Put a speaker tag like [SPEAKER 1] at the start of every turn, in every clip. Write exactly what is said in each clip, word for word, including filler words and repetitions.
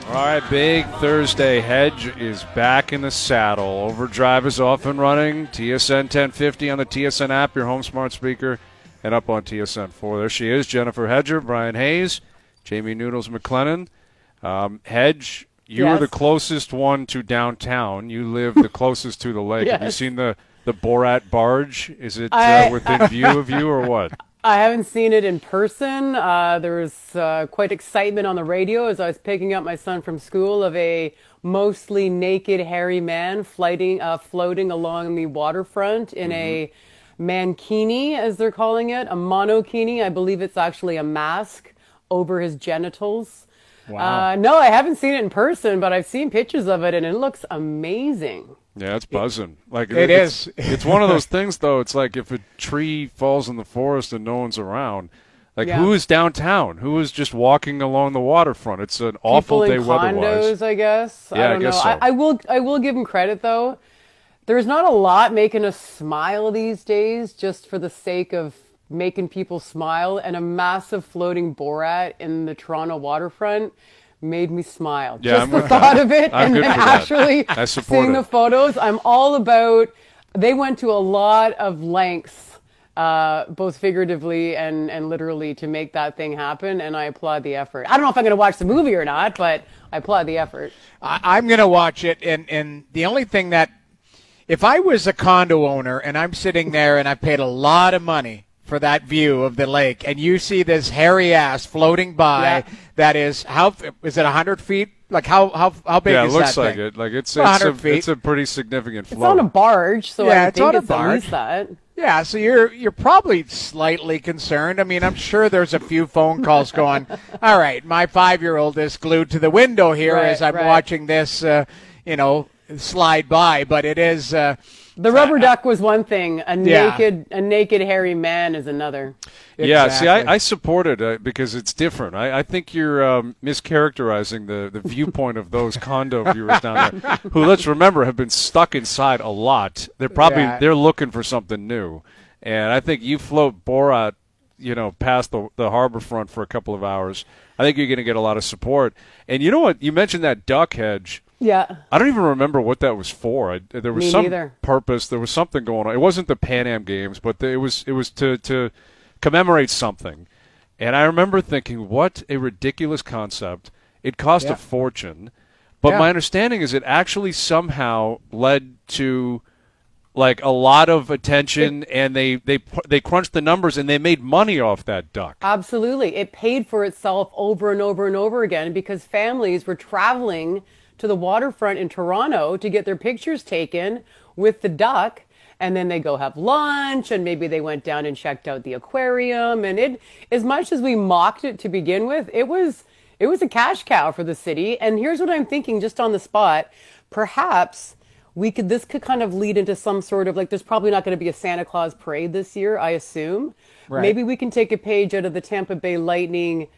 [SPEAKER 1] All right, big Thursday. Hedge is back in the saddle. Overdrive is off and running. T S N ten fifty on the T S N app, your home smart speaker, and up on T S N four. There she is, Jennifer Hedger, Brian Hayes, Jamie Noodles McLennan. Um, Hedge, you
[SPEAKER 2] yes.
[SPEAKER 1] were the closest one to downtown. You live the closest to the lake.
[SPEAKER 2] Yes.
[SPEAKER 1] Have you seen the, the Borat barge? Is it
[SPEAKER 2] I,
[SPEAKER 1] uh, within I, view of you or what?
[SPEAKER 2] I haven't seen it in person. Uh, there was uh, quite excitement on the radio as I was picking up my son from school of a mostly naked, hairy man floating, uh, floating along the waterfront in mm-hmm. a mankini, as they're calling it, a monokini. I believe it's actually a mask over his genitals.
[SPEAKER 1] Wow.
[SPEAKER 2] Uh, no, I haven't seen it in person, but I've seen pictures of it, and it looks amazing.
[SPEAKER 1] Yeah, it's buzzing. Like
[SPEAKER 3] it
[SPEAKER 1] it's,
[SPEAKER 3] is.
[SPEAKER 1] It's one of those things, though. It's like if a tree falls in the forest and no one's around. Like,
[SPEAKER 2] yeah.
[SPEAKER 1] who is downtown? Who is just walking along the waterfront? It's an
[SPEAKER 2] People
[SPEAKER 1] awful
[SPEAKER 2] in
[SPEAKER 1] day
[SPEAKER 2] condos,
[SPEAKER 1] weather-wise.
[SPEAKER 2] I guess.
[SPEAKER 1] Yeah,
[SPEAKER 2] I don't
[SPEAKER 1] I guess
[SPEAKER 2] know.
[SPEAKER 1] so.
[SPEAKER 2] I, I will. I will give him credit, though. There's not a lot making us smile these days, just for the sake of making people smile. And a massive floating Borat in the Toronto waterfront made me smile.
[SPEAKER 1] Yeah,
[SPEAKER 2] Just
[SPEAKER 1] I'm
[SPEAKER 2] the
[SPEAKER 1] with
[SPEAKER 2] thought
[SPEAKER 1] that.
[SPEAKER 2] of it
[SPEAKER 1] I'm
[SPEAKER 2] and
[SPEAKER 1] good
[SPEAKER 2] then
[SPEAKER 1] for that.
[SPEAKER 2] actually
[SPEAKER 1] I support
[SPEAKER 2] seeing
[SPEAKER 1] it.
[SPEAKER 2] the photos. I'm all about, they went to a lot of lengths, uh, both figuratively and, and literally, to make that thing happen, and I applaud the effort. I don't know if I'm going to watch the movie or not, but I applaud the effort.
[SPEAKER 3] I, I'm going to watch it, and, and the only thing that, if I was a condo owner and I'm sitting there and I paid a lot of money for that view of the lake, and you see this hairy ass floating by,
[SPEAKER 2] Yeah.
[SPEAKER 3] that is, how is it one hundred feet? Like, how how how big
[SPEAKER 1] Yeah,
[SPEAKER 3] is
[SPEAKER 1] it looks
[SPEAKER 3] that
[SPEAKER 1] like
[SPEAKER 3] thing?
[SPEAKER 1] it. Like it's
[SPEAKER 3] one
[SPEAKER 1] it's
[SPEAKER 3] hundred
[SPEAKER 1] a,
[SPEAKER 3] feet.
[SPEAKER 1] it's a pretty significant
[SPEAKER 2] It's
[SPEAKER 1] float.
[SPEAKER 2] on a barge, so
[SPEAKER 3] Yeah,
[SPEAKER 2] I would
[SPEAKER 3] it's
[SPEAKER 2] think
[SPEAKER 3] on a
[SPEAKER 2] it's at
[SPEAKER 3] barge.
[SPEAKER 2] least that.
[SPEAKER 3] Yeah, so you're you're probably slightly concerned. I mean, I'm sure there's a few phone calls going, all right, my five-year-old is glued to the window here
[SPEAKER 2] Right,
[SPEAKER 3] as I'm
[SPEAKER 2] right.
[SPEAKER 3] watching this, uh, you know, slide by. But it is... Uh,
[SPEAKER 2] The rubber duck was one thing. A
[SPEAKER 3] Yeah.
[SPEAKER 2] naked, a naked hairy man is another.
[SPEAKER 1] Yeah, see,
[SPEAKER 3] Exactly.
[SPEAKER 1] I, I support it uh, because it's different. I, I think you're um, mischaracterizing the, the viewpoint of those condo viewers down there, who, let's remember, have been stuck inside a lot. They're probably
[SPEAKER 3] Yeah.
[SPEAKER 1] they're looking for something new, and I think you float Borat, you know, past the the harbor front for a couple of hours. I think you're going to get a lot of support. And you know what? You mentioned that duck hedge.
[SPEAKER 2] Yeah.
[SPEAKER 1] I don't even remember what that was for. I, there was
[SPEAKER 2] Me
[SPEAKER 1] some
[SPEAKER 2] neither.
[SPEAKER 1] purpose. There was something going on. It wasn't the Pan Am Games, but the, it was it was to to commemorate something. And I remember thinking, what a ridiculous concept. It cost
[SPEAKER 3] Yeah.
[SPEAKER 1] a fortune. But
[SPEAKER 3] Yeah.
[SPEAKER 1] my understanding is it actually somehow led to like a lot of attention, and they, they they crunched the numbers and they made money off that duck.
[SPEAKER 2] Absolutely. It paid for itself over and over and over again because families were traveling to the waterfront in Toronto to get their pictures taken with the duck. And then they go have lunch, and maybe they went down and checked out the aquarium. And it, as much as we mocked it to begin with, it was it was a cash cow for the city. And here's what I'm thinking, just on the spot: perhaps we could this could kind of lead into some sort of, like, there's probably not going to be a Santa Claus parade this year, I assume.
[SPEAKER 3] Right.
[SPEAKER 2] Maybe we can take a page out of the Tampa Bay Lightning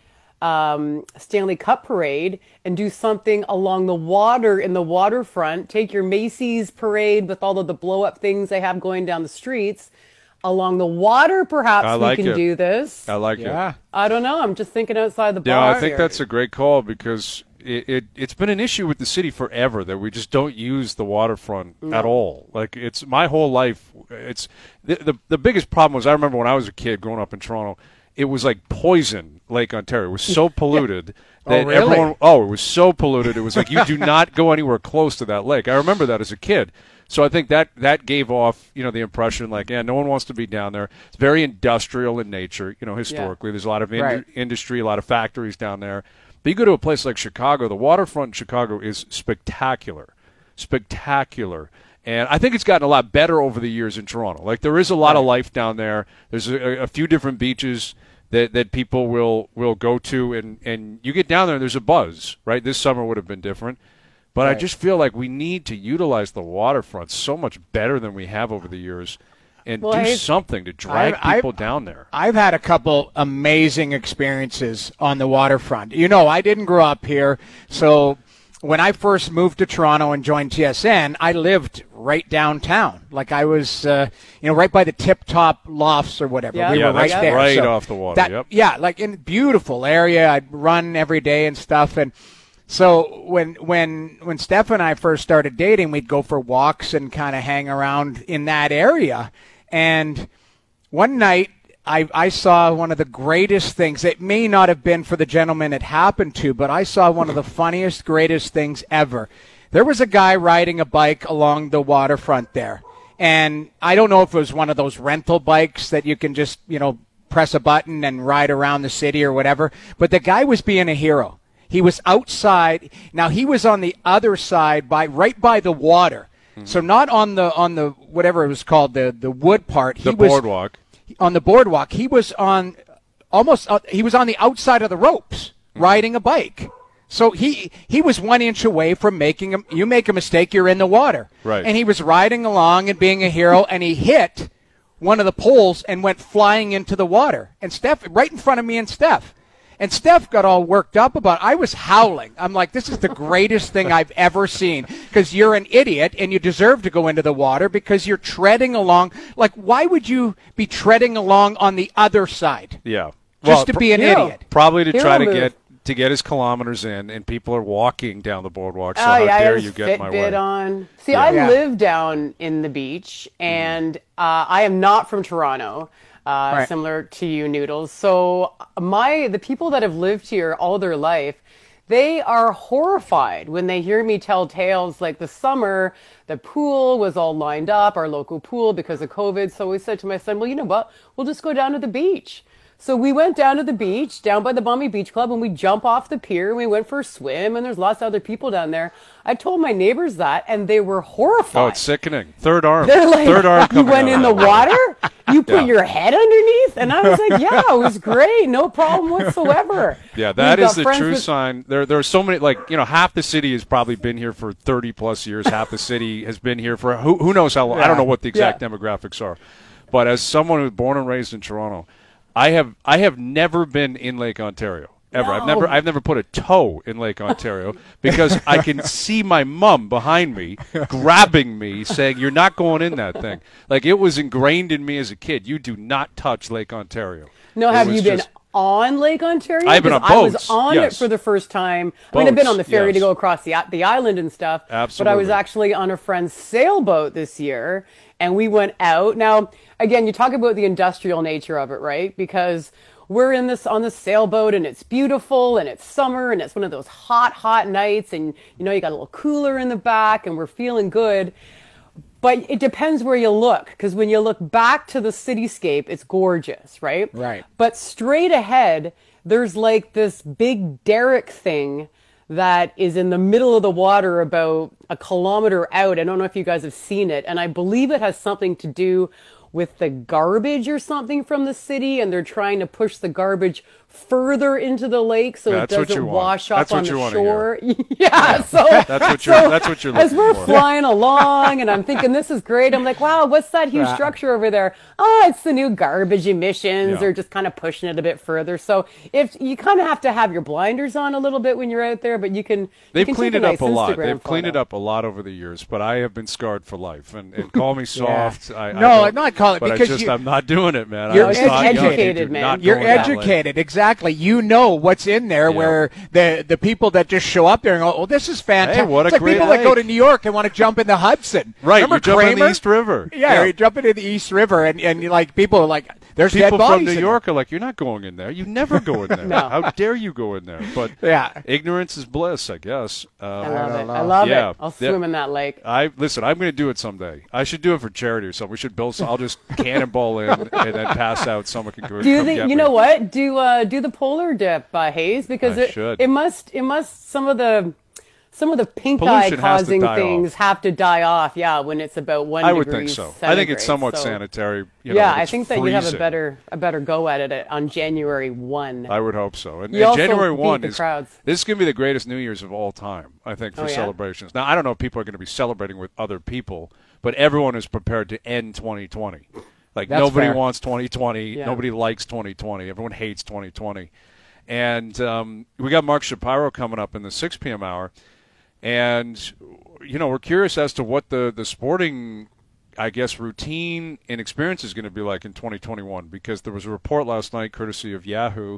[SPEAKER 2] um, Stanley Cup parade and do something along the water in the waterfront. Take your Macy's parade with all of the blow up things they have going down the streets along the water. Perhaps
[SPEAKER 1] I like
[SPEAKER 2] we can
[SPEAKER 1] it.
[SPEAKER 2] do this.
[SPEAKER 1] I like
[SPEAKER 3] Yeah.
[SPEAKER 1] it.
[SPEAKER 2] I don't know. I'm just thinking outside the
[SPEAKER 1] Yeah,
[SPEAKER 2] box.
[SPEAKER 1] I think that's a great call because it, it, it's been an issue with the city forever that we just don't use the waterfront at all. Like, it's my whole life. It's the, the the biggest problem was, I remember when I was a kid growing up in Toronto, it was like poison Lake Ontario. It was so polluted that
[SPEAKER 3] Oh, really?
[SPEAKER 1] everyone oh, it was so polluted. It was like you do not go anywhere close to that lake. I remember that as a kid. So I think that that gave off, you know, the impression like, yeah, no one wants to be down there. It's very industrial in nature, you know, historically. There's a lot of in-
[SPEAKER 3] Right.
[SPEAKER 1] industry, a lot of factories down there. But you go to a place like Chicago, the waterfront in Chicago is spectacular, spectacular. And I think it's gotten a lot better over the years in Toronto. Like, there is a lot of life down there. There's a, a few different beaches that, that people will, will go to, and, and you get down there and there's a buzz, right? This summer would have been different. But I
[SPEAKER 3] Right.
[SPEAKER 1] just feel like we need to utilize the waterfront so much better than we have over the years and
[SPEAKER 2] Well,
[SPEAKER 1] do
[SPEAKER 2] I-
[SPEAKER 1] something to drag
[SPEAKER 3] I've-
[SPEAKER 1] people
[SPEAKER 3] I've-
[SPEAKER 1] down there.
[SPEAKER 3] I've had a couple amazing experiences on the waterfront. You know, I didn't grow up here, so when I first moved to Toronto and joined T S N, I lived right downtown. Like, I was, uh, you know, right by the Tip Top Lofts or whatever.
[SPEAKER 2] Yeah.
[SPEAKER 3] We
[SPEAKER 1] Yeah,
[SPEAKER 3] were right
[SPEAKER 1] that's
[SPEAKER 3] there.
[SPEAKER 1] right
[SPEAKER 3] So
[SPEAKER 1] off the water,
[SPEAKER 3] that-
[SPEAKER 1] yep.
[SPEAKER 3] Yeah, like in a beautiful area. I'd run every day and stuff. And So when when when Steph and I first started dating, we'd go for walks and kind of hang around in that area. And one night, I, I saw one of the greatest things. It may not have been for the gentleman it happened to, but I saw one of the funniest, greatest things ever. There was a guy riding a bike along the waterfront there. And I don't know if it was one of those rental bikes that you can just, you know, press a button and ride around the city or whatever. But the guy was being a hero. He was outside. Now he was on the other side, by right by the water. Mm-hmm. So not on the on the whatever it was called, the the wood part. He
[SPEAKER 1] the
[SPEAKER 3] was
[SPEAKER 1] boardwalk.
[SPEAKER 3] On the boardwalk. He was on almost. Uh, he was on the outside of the ropes, mm-hmm. riding a bike. So he he was one inch away from making a. You make a mistake, you're in the water.
[SPEAKER 1] Right.
[SPEAKER 3] And he was riding along and being a hero, and he hit one of the poles and went flying into the water. And Steph, right in front of me and Steph. And Steph got all worked up about it. I was howling. I'm like, this is the greatest thing I've ever seen, because you're an idiot and you deserve to go into the water because you're treading along. Like, why would you be treading along on the other side?
[SPEAKER 1] Yeah.
[SPEAKER 3] Just
[SPEAKER 1] well,
[SPEAKER 3] to be an
[SPEAKER 2] hero.
[SPEAKER 3] idiot.
[SPEAKER 1] Probably to
[SPEAKER 2] Hero
[SPEAKER 1] try to
[SPEAKER 2] move.
[SPEAKER 1] get to get his kilometers in, and people are walking down the boardwalk, so
[SPEAKER 2] Oh,
[SPEAKER 1] how
[SPEAKER 2] yeah, I
[SPEAKER 1] dare
[SPEAKER 2] had
[SPEAKER 1] you
[SPEAKER 2] his
[SPEAKER 1] get in my way?
[SPEAKER 2] Fitbit on. See,
[SPEAKER 1] Yeah.
[SPEAKER 2] I
[SPEAKER 3] Yeah.
[SPEAKER 2] live down in the beach, and uh, I am not from Toronto, uh,
[SPEAKER 3] Right.
[SPEAKER 2] similar to you, Noodles. So my the people that have lived here all their life, they are horrified when they hear me tell tales like the summer, the pool was all lined up, our local pool, because of COVID. So we said to my son, well, you know what? We'll just go down to the beach. So we went down to the beach, down by the Balmy Beach Club, and we jump off the pier, and we went for a swim, and there's lots of other people down there. I told my neighbors that, and they were horrified.
[SPEAKER 1] Oh, it's sickening. Third arm.
[SPEAKER 2] They're like,
[SPEAKER 1] Third arm
[SPEAKER 2] you
[SPEAKER 1] coming
[SPEAKER 2] went
[SPEAKER 1] out
[SPEAKER 2] in
[SPEAKER 1] of
[SPEAKER 2] the
[SPEAKER 1] that
[SPEAKER 2] water? You put
[SPEAKER 1] Yeah.
[SPEAKER 2] your head underneath? And I was like, yeah, it was great. No problem whatsoever.
[SPEAKER 1] Yeah, that
[SPEAKER 2] We've
[SPEAKER 1] is
[SPEAKER 2] got
[SPEAKER 1] the
[SPEAKER 2] friends
[SPEAKER 1] true
[SPEAKER 2] with-
[SPEAKER 1] sign. There, there are so many. Like, you know, half the city has probably been here for thirty plus years. Half the city has been here for who, who knows how long. I don't know what the exact
[SPEAKER 2] Yeah.
[SPEAKER 1] demographics are, but as someone who was born and raised in Toronto, I have I have never been in Lake Ontario ever. I've
[SPEAKER 2] No.
[SPEAKER 1] never I've never put a toe in Lake Ontario because I can see my mom behind me grabbing me, saying, "You're not going in that thing." Like, it was ingrained in me as a kid. You do not touch Lake Ontario.
[SPEAKER 2] No,
[SPEAKER 1] It
[SPEAKER 2] have
[SPEAKER 1] was
[SPEAKER 2] you been
[SPEAKER 1] just-
[SPEAKER 2] on Lake Ontario?
[SPEAKER 1] I've been on
[SPEAKER 2] 'Cause I was
[SPEAKER 1] boats,
[SPEAKER 2] on
[SPEAKER 1] yes.
[SPEAKER 2] it for the first time. I mean, I've been
[SPEAKER 1] Boats,
[SPEAKER 2] on the ferry to
[SPEAKER 1] yes.
[SPEAKER 2] go across the the island and stuff. But I was
[SPEAKER 1] Absolutely.
[SPEAKER 2] actually on a friend's sailboat this year, and we went out. Now, again, you talk about the industrial nature of it, right? Because we're in this on the sailboat, and it's beautiful, and it's summer, and it's one of those hot, hot nights, and you know you got a little cooler in the back, and we're feeling good. But it depends where you look, because when you look back to the cityscape, it's gorgeous, right?
[SPEAKER 3] Right.
[SPEAKER 2] But straight ahead, there's like this big derrick thing that is in the middle of the water about a kilometer out. I don't know if you guys have seen it, and I believe it has something to do with the garbage or something from the city, and they're trying to push the garbage further into the lake so
[SPEAKER 1] That's
[SPEAKER 2] it
[SPEAKER 1] what
[SPEAKER 2] doesn't
[SPEAKER 1] you want.
[SPEAKER 2] wash up
[SPEAKER 1] That's what
[SPEAKER 2] on
[SPEAKER 1] you
[SPEAKER 2] the
[SPEAKER 1] wanna
[SPEAKER 2] shore. Yeah, so
[SPEAKER 1] That's what you're-
[SPEAKER 2] so
[SPEAKER 1] that's what you're
[SPEAKER 2] as
[SPEAKER 1] looking
[SPEAKER 2] we're
[SPEAKER 1] for.
[SPEAKER 2] flying along, and I'm thinking this is great. I'm like, wow, what's that huge
[SPEAKER 3] Right.
[SPEAKER 2] structure over there? Oh, it's the new garbage emissions.
[SPEAKER 1] Yeah.
[SPEAKER 2] They're just kind of pushing it a bit further. So if you kind of have to have your blinders on a little bit when you're out there, but you can.
[SPEAKER 1] They've
[SPEAKER 2] you can
[SPEAKER 1] cleaned
[SPEAKER 2] take
[SPEAKER 1] it
[SPEAKER 2] a
[SPEAKER 1] up
[SPEAKER 2] nice
[SPEAKER 1] a lot.
[SPEAKER 2] Instagram
[SPEAKER 1] They've cleaned it
[SPEAKER 2] photo.
[SPEAKER 1] up a lot over the years, but I have been scarred for life. And, and call me soft. I, I
[SPEAKER 3] No,
[SPEAKER 1] don't-
[SPEAKER 3] not call it,
[SPEAKER 1] but
[SPEAKER 3] because
[SPEAKER 1] I just
[SPEAKER 3] you-
[SPEAKER 1] I'm not doing it, man.
[SPEAKER 3] You're
[SPEAKER 1] I was
[SPEAKER 2] It's
[SPEAKER 1] taught young, you
[SPEAKER 2] educated,
[SPEAKER 1] do
[SPEAKER 2] man.
[SPEAKER 1] not
[SPEAKER 3] You're
[SPEAKER 1] go in that lake.
[SPEAKER 3] educated, exactly. You know what's in there.
[SPEAKER 1] Yeah.
[SPEAKER 3] Where the the people that just show up there and go, "Oh, this is fantastic."
[SPEAKER 1] Hey, what a
[SPEAKER 3] it's like
[SPEAKER 1] great
[SPEAKER 3] people that go
[SPEAKER 1] lake.
[SPEAKER 3] to New York and want to jump in the Hudson.
[SPEAKER 1] Right,
[SPEAKER 3] Remember
[SPEAKER 1] you jump in
[SPEAKER 3] Kramer?
[SPEAKER 1] the East River.
[SPEAKER 3] Yeah, you jump into the East River, and and you like people are like, "There's
[SPEAKER 1] People
[SPEAKER 3] dead
[SPEAKER 1] from
[SPEAKER 3] bodies
[SPEAKER 1] New
[SPEAKER 3] in
[SPEAKER 1] York are like, "You're not going in there. You never go in there.
[SPEAKER 2] No.
[SPEAKER 1] How dare you go in there?" But
[SPEAKER 3] Yeah.
[SPEAKER 1] ignorance is bliss, I guess. Um,
[SPEAKER 2] I love
[SPEAKER 3] don't
[SPEAKER 2] it.
[SPEAKER 3] know.
[SPEAKER 2] I love
[SPEAKER 1] Yeah.
[SPEAKER 2] it. I'll
[SPEAKER 1] Yeah.
[SPEAKER 2] swim in that lake.
[SPEAKER 1] I listen. I'm going to do it someday. I should do it for charity or something. We should build. Some, I'll just cannonball in and then pass out. Someone can go.
[SPEAKER 2] Do
[SPEAKER 1] come
[SPEAKER 2] the
[SPEAKER 1] get
[SPEAKER 2] you
[SPEAKER 1] me.
[SPEAKER 2] know what? Do uh do the polar dip, uh, Hayes, because
[SPEAKER 1] I
[SPEAKER 2] it
[SPEAKER 1] should.
[SPEAKER 2] it must it must some of the some of the pink
[SPEAKER 1] Pollution
[SPEAKER 2] eye
[SPEAKER 1] has to
[SPEAKER 2] causing
[SPEAKER 1] die
[SPEAKER 2] things
[SPEAKER 1] off.
[SPEAKER 2] have to die off. Yeah, when it's about one.
[SPEAKER 1] I would
[SPEAKER 2] degree
[SPEAKER 1] think so. I think
[SPEAKER 2] centigrade,
[SPEAKER 1] it's somewhat
[SPEAKER 2] so-
[SPEAKER 1] sanitary. You know,
[SPEAKER 2] yeah,
[SPEAKER 1] if
[SPEAKER 2] I
[SPEAKER 1] it's
[SPEAKER 2] think that you have a
[SPEAKER 1] freezing.
[SPEAKER 2] better a better go at it on January one.
[SPEAKER 1] I would hope so. And,
[SPEAKER 2] You
[SPEAKER 1] and
[SPEAKER 2] also
[SPEAKER 1] January
[SPEAKER 2] beat
[SPEAKER 1] one
[SPEAKER 2] the
[SPEAKER 1] is
[SPEAKER 2] crowds.
[SPEAKER 1] this is going to be the greatest New Year's of all time. I think for
[SPEAKER 2] Oh, yeah?
[SPEAKER 1] celebrations. Now I don't know if people are going to be celebrating with other people, but everyone is prepared to end twenty twenty. Like
[SPEAKER 3] That's
[SPEAKER 1] nobody
[SPEAKER 3] fair.
[SPEAKER 1] wants twenty twenty.
[SPEAKER 2] Yeah.
[SPEAKER 1] Nobody likes twenty twenty. Everyone hates twenty twenty. And um, we got Mark Shapiro coming up in the six p.m. hour, and you know we're curious as to what the the sporting, I guess, routine and experience is going to be like in twenty twenty-one, because there was a report last night, courtesy of Yahoo,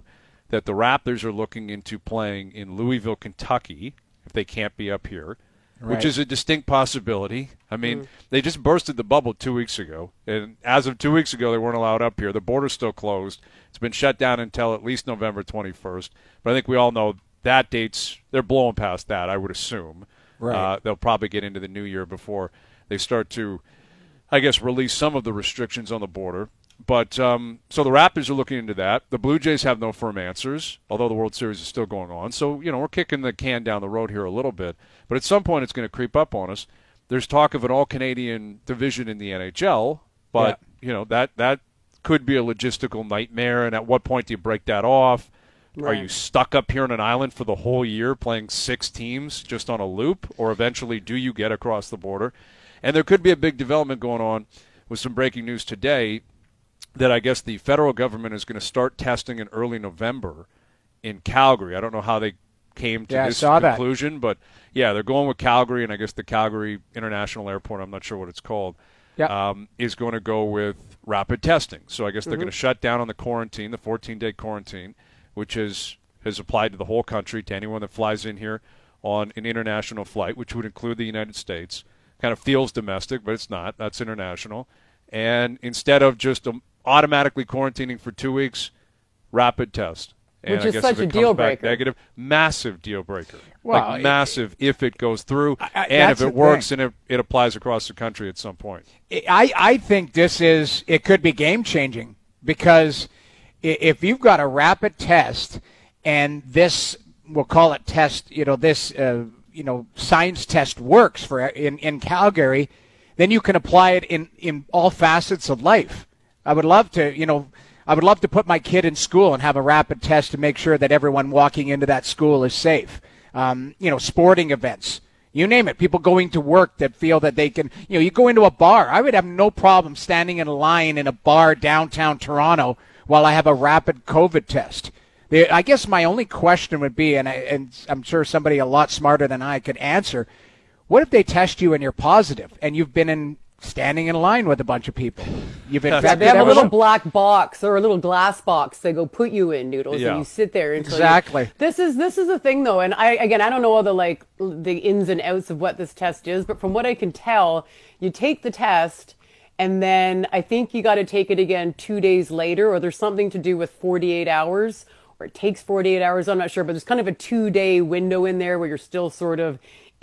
[SPEAKER 1] that the Raptors are looking into playing in Louisville, Kentucky, if they can't be up here,
[SPEAKER 3] right.
[SPEAKER 1] which is a distinct possibility. I mean,
[SPEAKER 2] Mm.
[SPEAKER 1] they just bursted the bubble two weeks ago, and as of two weeks ago, they weren't allowed up here. The border's still closed. It's been shut down until at least November twenty-first. But I think we all know that date's – they're blowing past that, I would assume.
[SPEAKER 3] Right.
[SPEAKER 1] Uh, they'll probably get into the new year before they start to, I guess, release some of the restrictions on the border. But um, so the Raptors are looking into that. The Blue Jays have no firm answers, although the World Series is still going on. So, you know, we're kicking the can down the road here a little bit. But at some point it's going to creep up on us. There's talk of an all-Canadian division in the N H L, but, yeah. you know, that, that could be a logistical nightmare. And at what point do you break that off? Right. Are you stuck up here on an island for the whole year playing six teams just on a loop? Or eventually do you get across the border? And there could be a big development going on with some breaking news today that I guess the federal government is going to start testing in early November in Calgary. I don't know how they came to
[SPEAKER 3] yeah,
[SPEAKER 1] this
[SPEAKER 3] I saw
[SPEAKER 1] conclusion,
[SPEAKER 3] that.
[SPEAKER 1] but, yeah, they're going with Calgary, and I guess the Calgary International Airport, I'm not sure what it's called,
[SPEAKER 3] yep.
[SPEAKER 1] um, is going to go with rapid testing. So I guess they're
[SPEAKER 2] mm-hmm.
[SPEAKER 1] going to shut down on the quarantine, the fourteen-day quarantine, which is, has applied to the whole country, to anyone that flies in here on an international flight, which would include the United States. Kind of feels domestic, but it's not. That's international. And instead of just um, automatically quarantining for two weeks, rapid test. And
[SPEAKER 2] Which
[SPEAKER 1] I
[SPEAKER 2] is
[SPEAKER 1] guess
[SPEAKER 2] such
[SPEAKER 1] if
[SPEAKER 2] a
[SPEAKER 1] it
[SPEAKER 2] deal
[SPEAKER 1] comes back
[SPEAKER 2] breaker.
[SPEAKER 1] negative, massive deal breaker.
[SPEAKER 3] Well,
[SPEAKER 1] like
[SPEAKER 3] it-
[SPEAKER 1] massive if it goes through,
[SPEAKER 3] I- I-
[SPEAKER 1] and if
[SPEAKER 3] that's
[SPEAKER 1] it
[SPEAKER 3] the
[SPEAKER 1] works
[SPEAKER 3] thing.
[SPEAKER 1] and it, it applies across the country at some point.
[SPEAKER 3] I, I think this is, it could be game changing because i- if you've got a rapid test and this, we'll call it test, you know, this, uh, you know, science test works for in, in Calgary, then you can apply it in, in all facets of life. I would love to, you know, I would love to put my kid in school and have a rapid test to make sure that everyone walking into that school is safe. Um, you know, sporting events. You name it. People going to work that feel that they can, you know, you go into a bar. I would have no problem standing in a line in a bar downtown Toronto while I have a rapid COVID test. The, I guess my only question would be, and, I, and I'm sure somebody a lot smarter than I could answer, what if they test you and you're positive and you've been in standing in line with a bunch of people? You've
[SPEAKER 2] Yeah,
[SPEAKER 3] infected
[SPEAKER 2] they have a little
[SPEAKER 3] everyone?
[SPEAKER 2] black box or a little glass box they go put you in, Noodles,
[SPEAKER 1] Yeah.
[SPEAKER 2] and you sit there until
[SPEAKER 3] Exactly.
[SPEAKER 2] You, this is this is the thing though, and I again I don't know all the like the ins and outs of what this test is, but from what I can tell, you take the test and then I think you got to take it again two days later, or there's something to do with forty-eight hours, or it takes forty-eight hours. I'm not sure, but there's kind of a two-day window in there where you're still sort of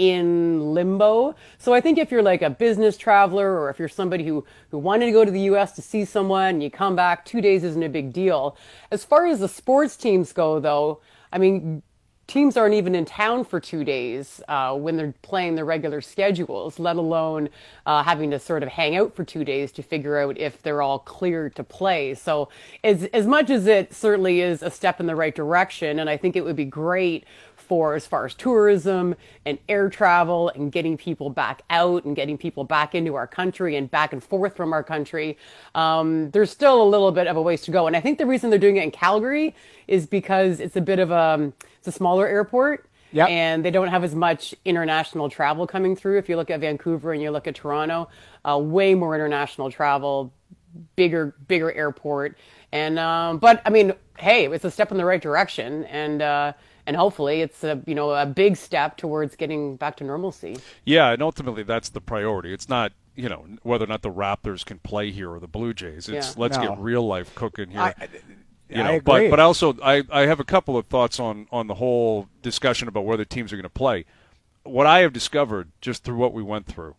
[SPEAKER 2] in limbo. So I think if you're like a business traveler, or if you're somebody who, who wanted to go to the U S to see someone and you come back, two days isn't a big deal. As far as the sports teams go, though, I mean, teams aren't even in town for two days uh, when they're playing their regular schedules, let alone uh, having to sort of hang out for two days to figure out if they're all cleared to play. So as, as much as it certainly is a step in the right direction, and I think it would be great for as far as tourism and air travel and getting people back out and getting people back into our country and back and forth from our country, um, there's still a little bit of a ways to go. And I think the reason they're doing it in Calgary is because it's a bit of a, it's a smaller airport.
[SPEAKER 3] Yep.
[SPEAKER 2] And they don't have as much international travel coming through. If you look at Vancouver and you look at Toronto, uh, way more international travel, bigger, bigger airport. And, um, but I mean, hey, it's a step in the right direction. And, uh, And hopefully it's a, you know, a big step towards getting back to normalcy.
[SPEAKER 1] Yeah, and ultimately that's the priority. It's not, you know, whether or not the Raptors can play here or the Blue Jays. It's
[SPEAKER 2] Yeah.
[SPEAKER 1] let's
[SPEAKER 3] No.
[SPEAKER 1] get real life cooking here.
[SPEAKER 3] I,
[SPEAKER 1] you know,
[SPEAKER 3] I
[SPEAKER 1] but
[SPEAKER 3] agree.
[SPEAKER 1] but also I, I have a couple of thoughts on, on the whole discussion about where the teams are going to play. What I have discovered just through what we went through,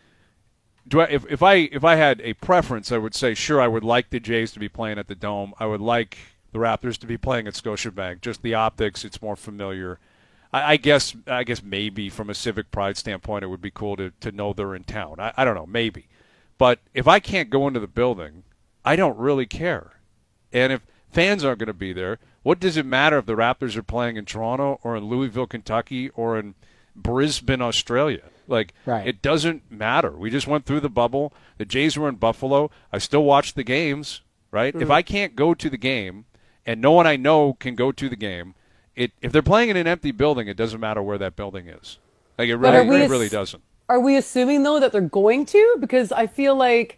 [SPEAKER 1] do I, if if I if I had a preference, I would say sure I would like the Jays to be playing at the Dome. I would like the Raptors to be playing at Scotiabank. Just the optics, it's more familiar. I, I guess I guess maybe from a civic pride standpoint, it would be cool to, to know they're in town. I, I don't know, maybe. But if I can't go into the building, I don't really care. And if fans aren't going to be there, what does it matter if the Raptors are playing in Toronto or in Louisville, Kentucky, or in Brisbane, Australia? Like,
[SPEAKER 3] Right.
[SPEAKER 1] it doesn't matter. We just went through the bubble. The Jays were in Buffalo. I still watch the games, right?
[SPEAKER 2] Mm-hmm.
[SPEAKER 1] If I can't go to the game and no one I know can go to the game, it if they're playing in an empty building, it doesn't matter where that building is. Like, it
[SPEAKER 2] But
[SPEAKER 1] really,
[SPEAKER 2] are we
[SPEAKER 1] it
[SPEAKER 2] ass-
[SPEAKER 1] really doesn't.
[SPEAKER 2] Are we assuming, though, that they're going to? Because I feel like,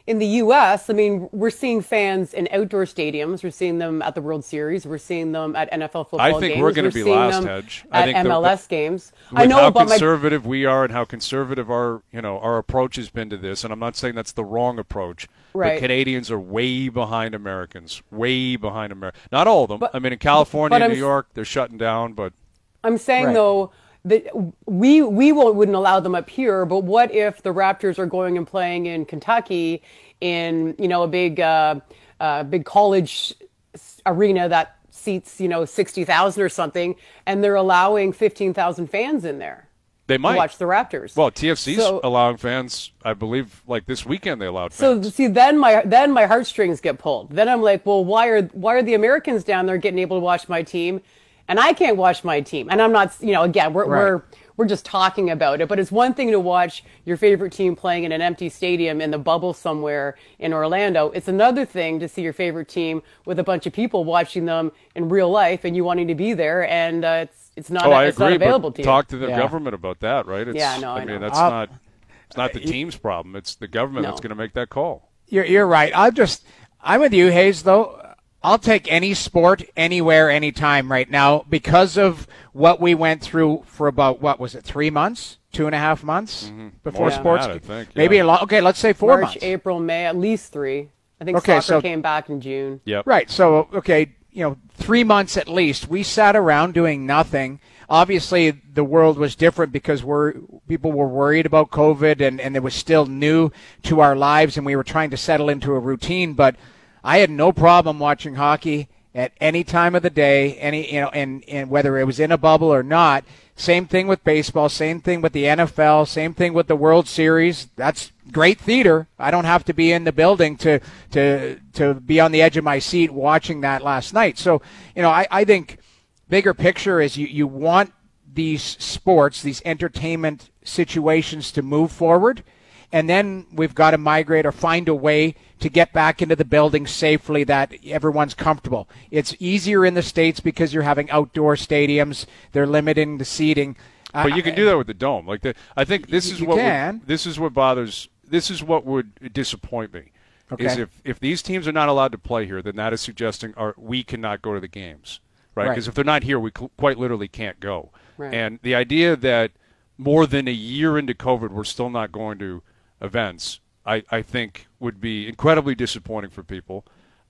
[SPEAKER 2] in the U S, I mean, we're seeing fans in outdoor stadiums. We're seeing them at the World Series. We're seeing them at N F L football
[SPEAKER 1] I
[SPEAKER 2] games.
[SPEAKER 1] think we're going to be
[SPEAKER 2] seeing
[SPEAKER 1] last,
[SPEAKER 2] them
[SPEAKER 1] Hedge. I
[SPEAKER 2] at
[SPEAKER 1] think the-
[SPEAKER 2] M L S games.
[SPEAKER 1] With
[SPEAKER 2] I know,
[SPEAKER 1] how
[SPEAKER 2] but my
[SPEAKER 1] conservative we are and how conservative our, you know, our approach has been to this, and I'm not saying that's the wrong approach,
[SPEAKER 2] Right.
[SPEAKER 1] but Canadians are way behind Americans, way behind America. Not all of them.
[SPEAKER 2] But-
[SPEAKER 1] I mean, in California
[SPEAKER 2] but
[SPEAKER 1] and
[SPEAKER 2] I'm
[SPEAKER 1] New York, they're shutting down, but
[SPEAKER 2] I'm saying
[SPEAKER 3] Right.
[SPEAKER 2] though that we we won't, wouldn't allow them up here. But what if the Raptors are going and playing in Kentucky in you know a big uh, uh, big college s- arena that seats you know sixty thousand or something, and they're allowing fifteen thousand fans in there
[SPEAKER 1] they
[SPEAKER 2] to
[SPEAKER 1] might.
[SPEAKER 2] watch the Raptors?
[SPEAKER 1] Well, T F C's
[SPEAKER 2] So-
[SPEAKER 1] allowing fans, I believe, like this weekend they allowed
[SPEAKER 2] So
[SPEAKER 1] fans.
[SPEAKER 2] see, then my then my heartstrings get pulled. Then I'm like, well, why are why are the Americans down there getting able to watch my team, and I can't watch my team? And I'm not, you know, again, we're
[SPEAKER 3] Right.
[SPEAKER 2] we're we're just talking about it. But it's one thing to watch your favorite team playing in an empty stadium in the bubble somewhere in Orlando. It's another thing to see your favorite team with a bunch of people watching them in real life, and you wanting to be there, and uh, it's it's not
[SPEAKER 1] oh, I
[SPEAKER 2] it's
[SPEAKER 1] agree,
[SPEAKER 2] not available
[SPEAKER 1] but
[SPEAKER 2] to you.
[SPEAKER 1] talk to the
[SPEAKER 3] Yeah.
[SPEAKER 1] government about that, right? It's,
[SPEAKER 2] Yeah, no,
[SPEAKER 1] I
[SPEAKER 2] I
[SPEAKER 1] mean,
[SPEAKER 2] know.
[SPEAKER 1] that's
[SPEAKER 3] Uh,
[SPEAKER 1] not it's not the team's problem. It's the government
[SPEAKER 2] No.
[SPEAKER 1] that's going to make that call.
[SPEAKER 3] You're, you're right. I'm just, I'm with you, Hayes, though. I'll take any sport, anywhere, anytime right now because of what we went through for about, what was it, three months? Two and a half months before
[SPEAKER 1] More than
[SPEAKER 3] sports?
[SPEAKER 1] that, I think,
[SPEAKER 3] Maybe
[SPEAKER 1] yeah.
[SPEAKER 3] a lot. Okay, let's say four
[SPEAKER 2] March,
[SPEAKER 3] months.
[SPEAKER 2] April, May, at least three. I think
[SPEAKER 3] Okay,
[SPEAKER 2] soccer
[SPEAKER 3] so-
[SPEAKER 2] came back in June.
[SPEAKER 1] Yep.
[SPEAKER 3] Right. So, okay, you know, three months at least. We sat around doing nothing. Obviously, the world was different because we're people were worried about COVID, and, and it was still new to our lives, and we were trying to settle into a routine. But I had no problem watching hockey at any time of the day, any you know, and, and whether it was in a bubble or not. Same thing with baseball. Same thing with the N F L. Same thing with the World Series. That's great theater. I don't have to be in the building to to to be on the edge of my seat watching that last night. So, you know, I, I think bigger picture is you, you want these sports, these entertainment situations to move forward. And then we've got to migrate or find a way to get back into the building safely that everyone's comfortable. It's easier in the States because you're having outdoor stadiums. They're limiting the seating.
[SPEAKER 1] But you can do that with the dome. Like the, I think this is
[SPEAKER 3] You
[SPEAKER 1] what
[SPEAKER 3] can.
[SPEAKER 1] would, this is what bothers. This is what would disappoint me.
[SPEAKER 3] Okay.
[SPEAKER 1] Is if, if these teams are not allowed to play here, then that is suggesting our, we cannot go to the games, right?
[SPEAKER 3] Right.
[SPEAKER 1] Because if they're not here, we cl- quite literally can't go.
[SPEAKER 2] Right.
[SPEAKER 1] And the idea that more than a year into COVID, we're still not going to events, I, I think would be incredibly disappointing for people.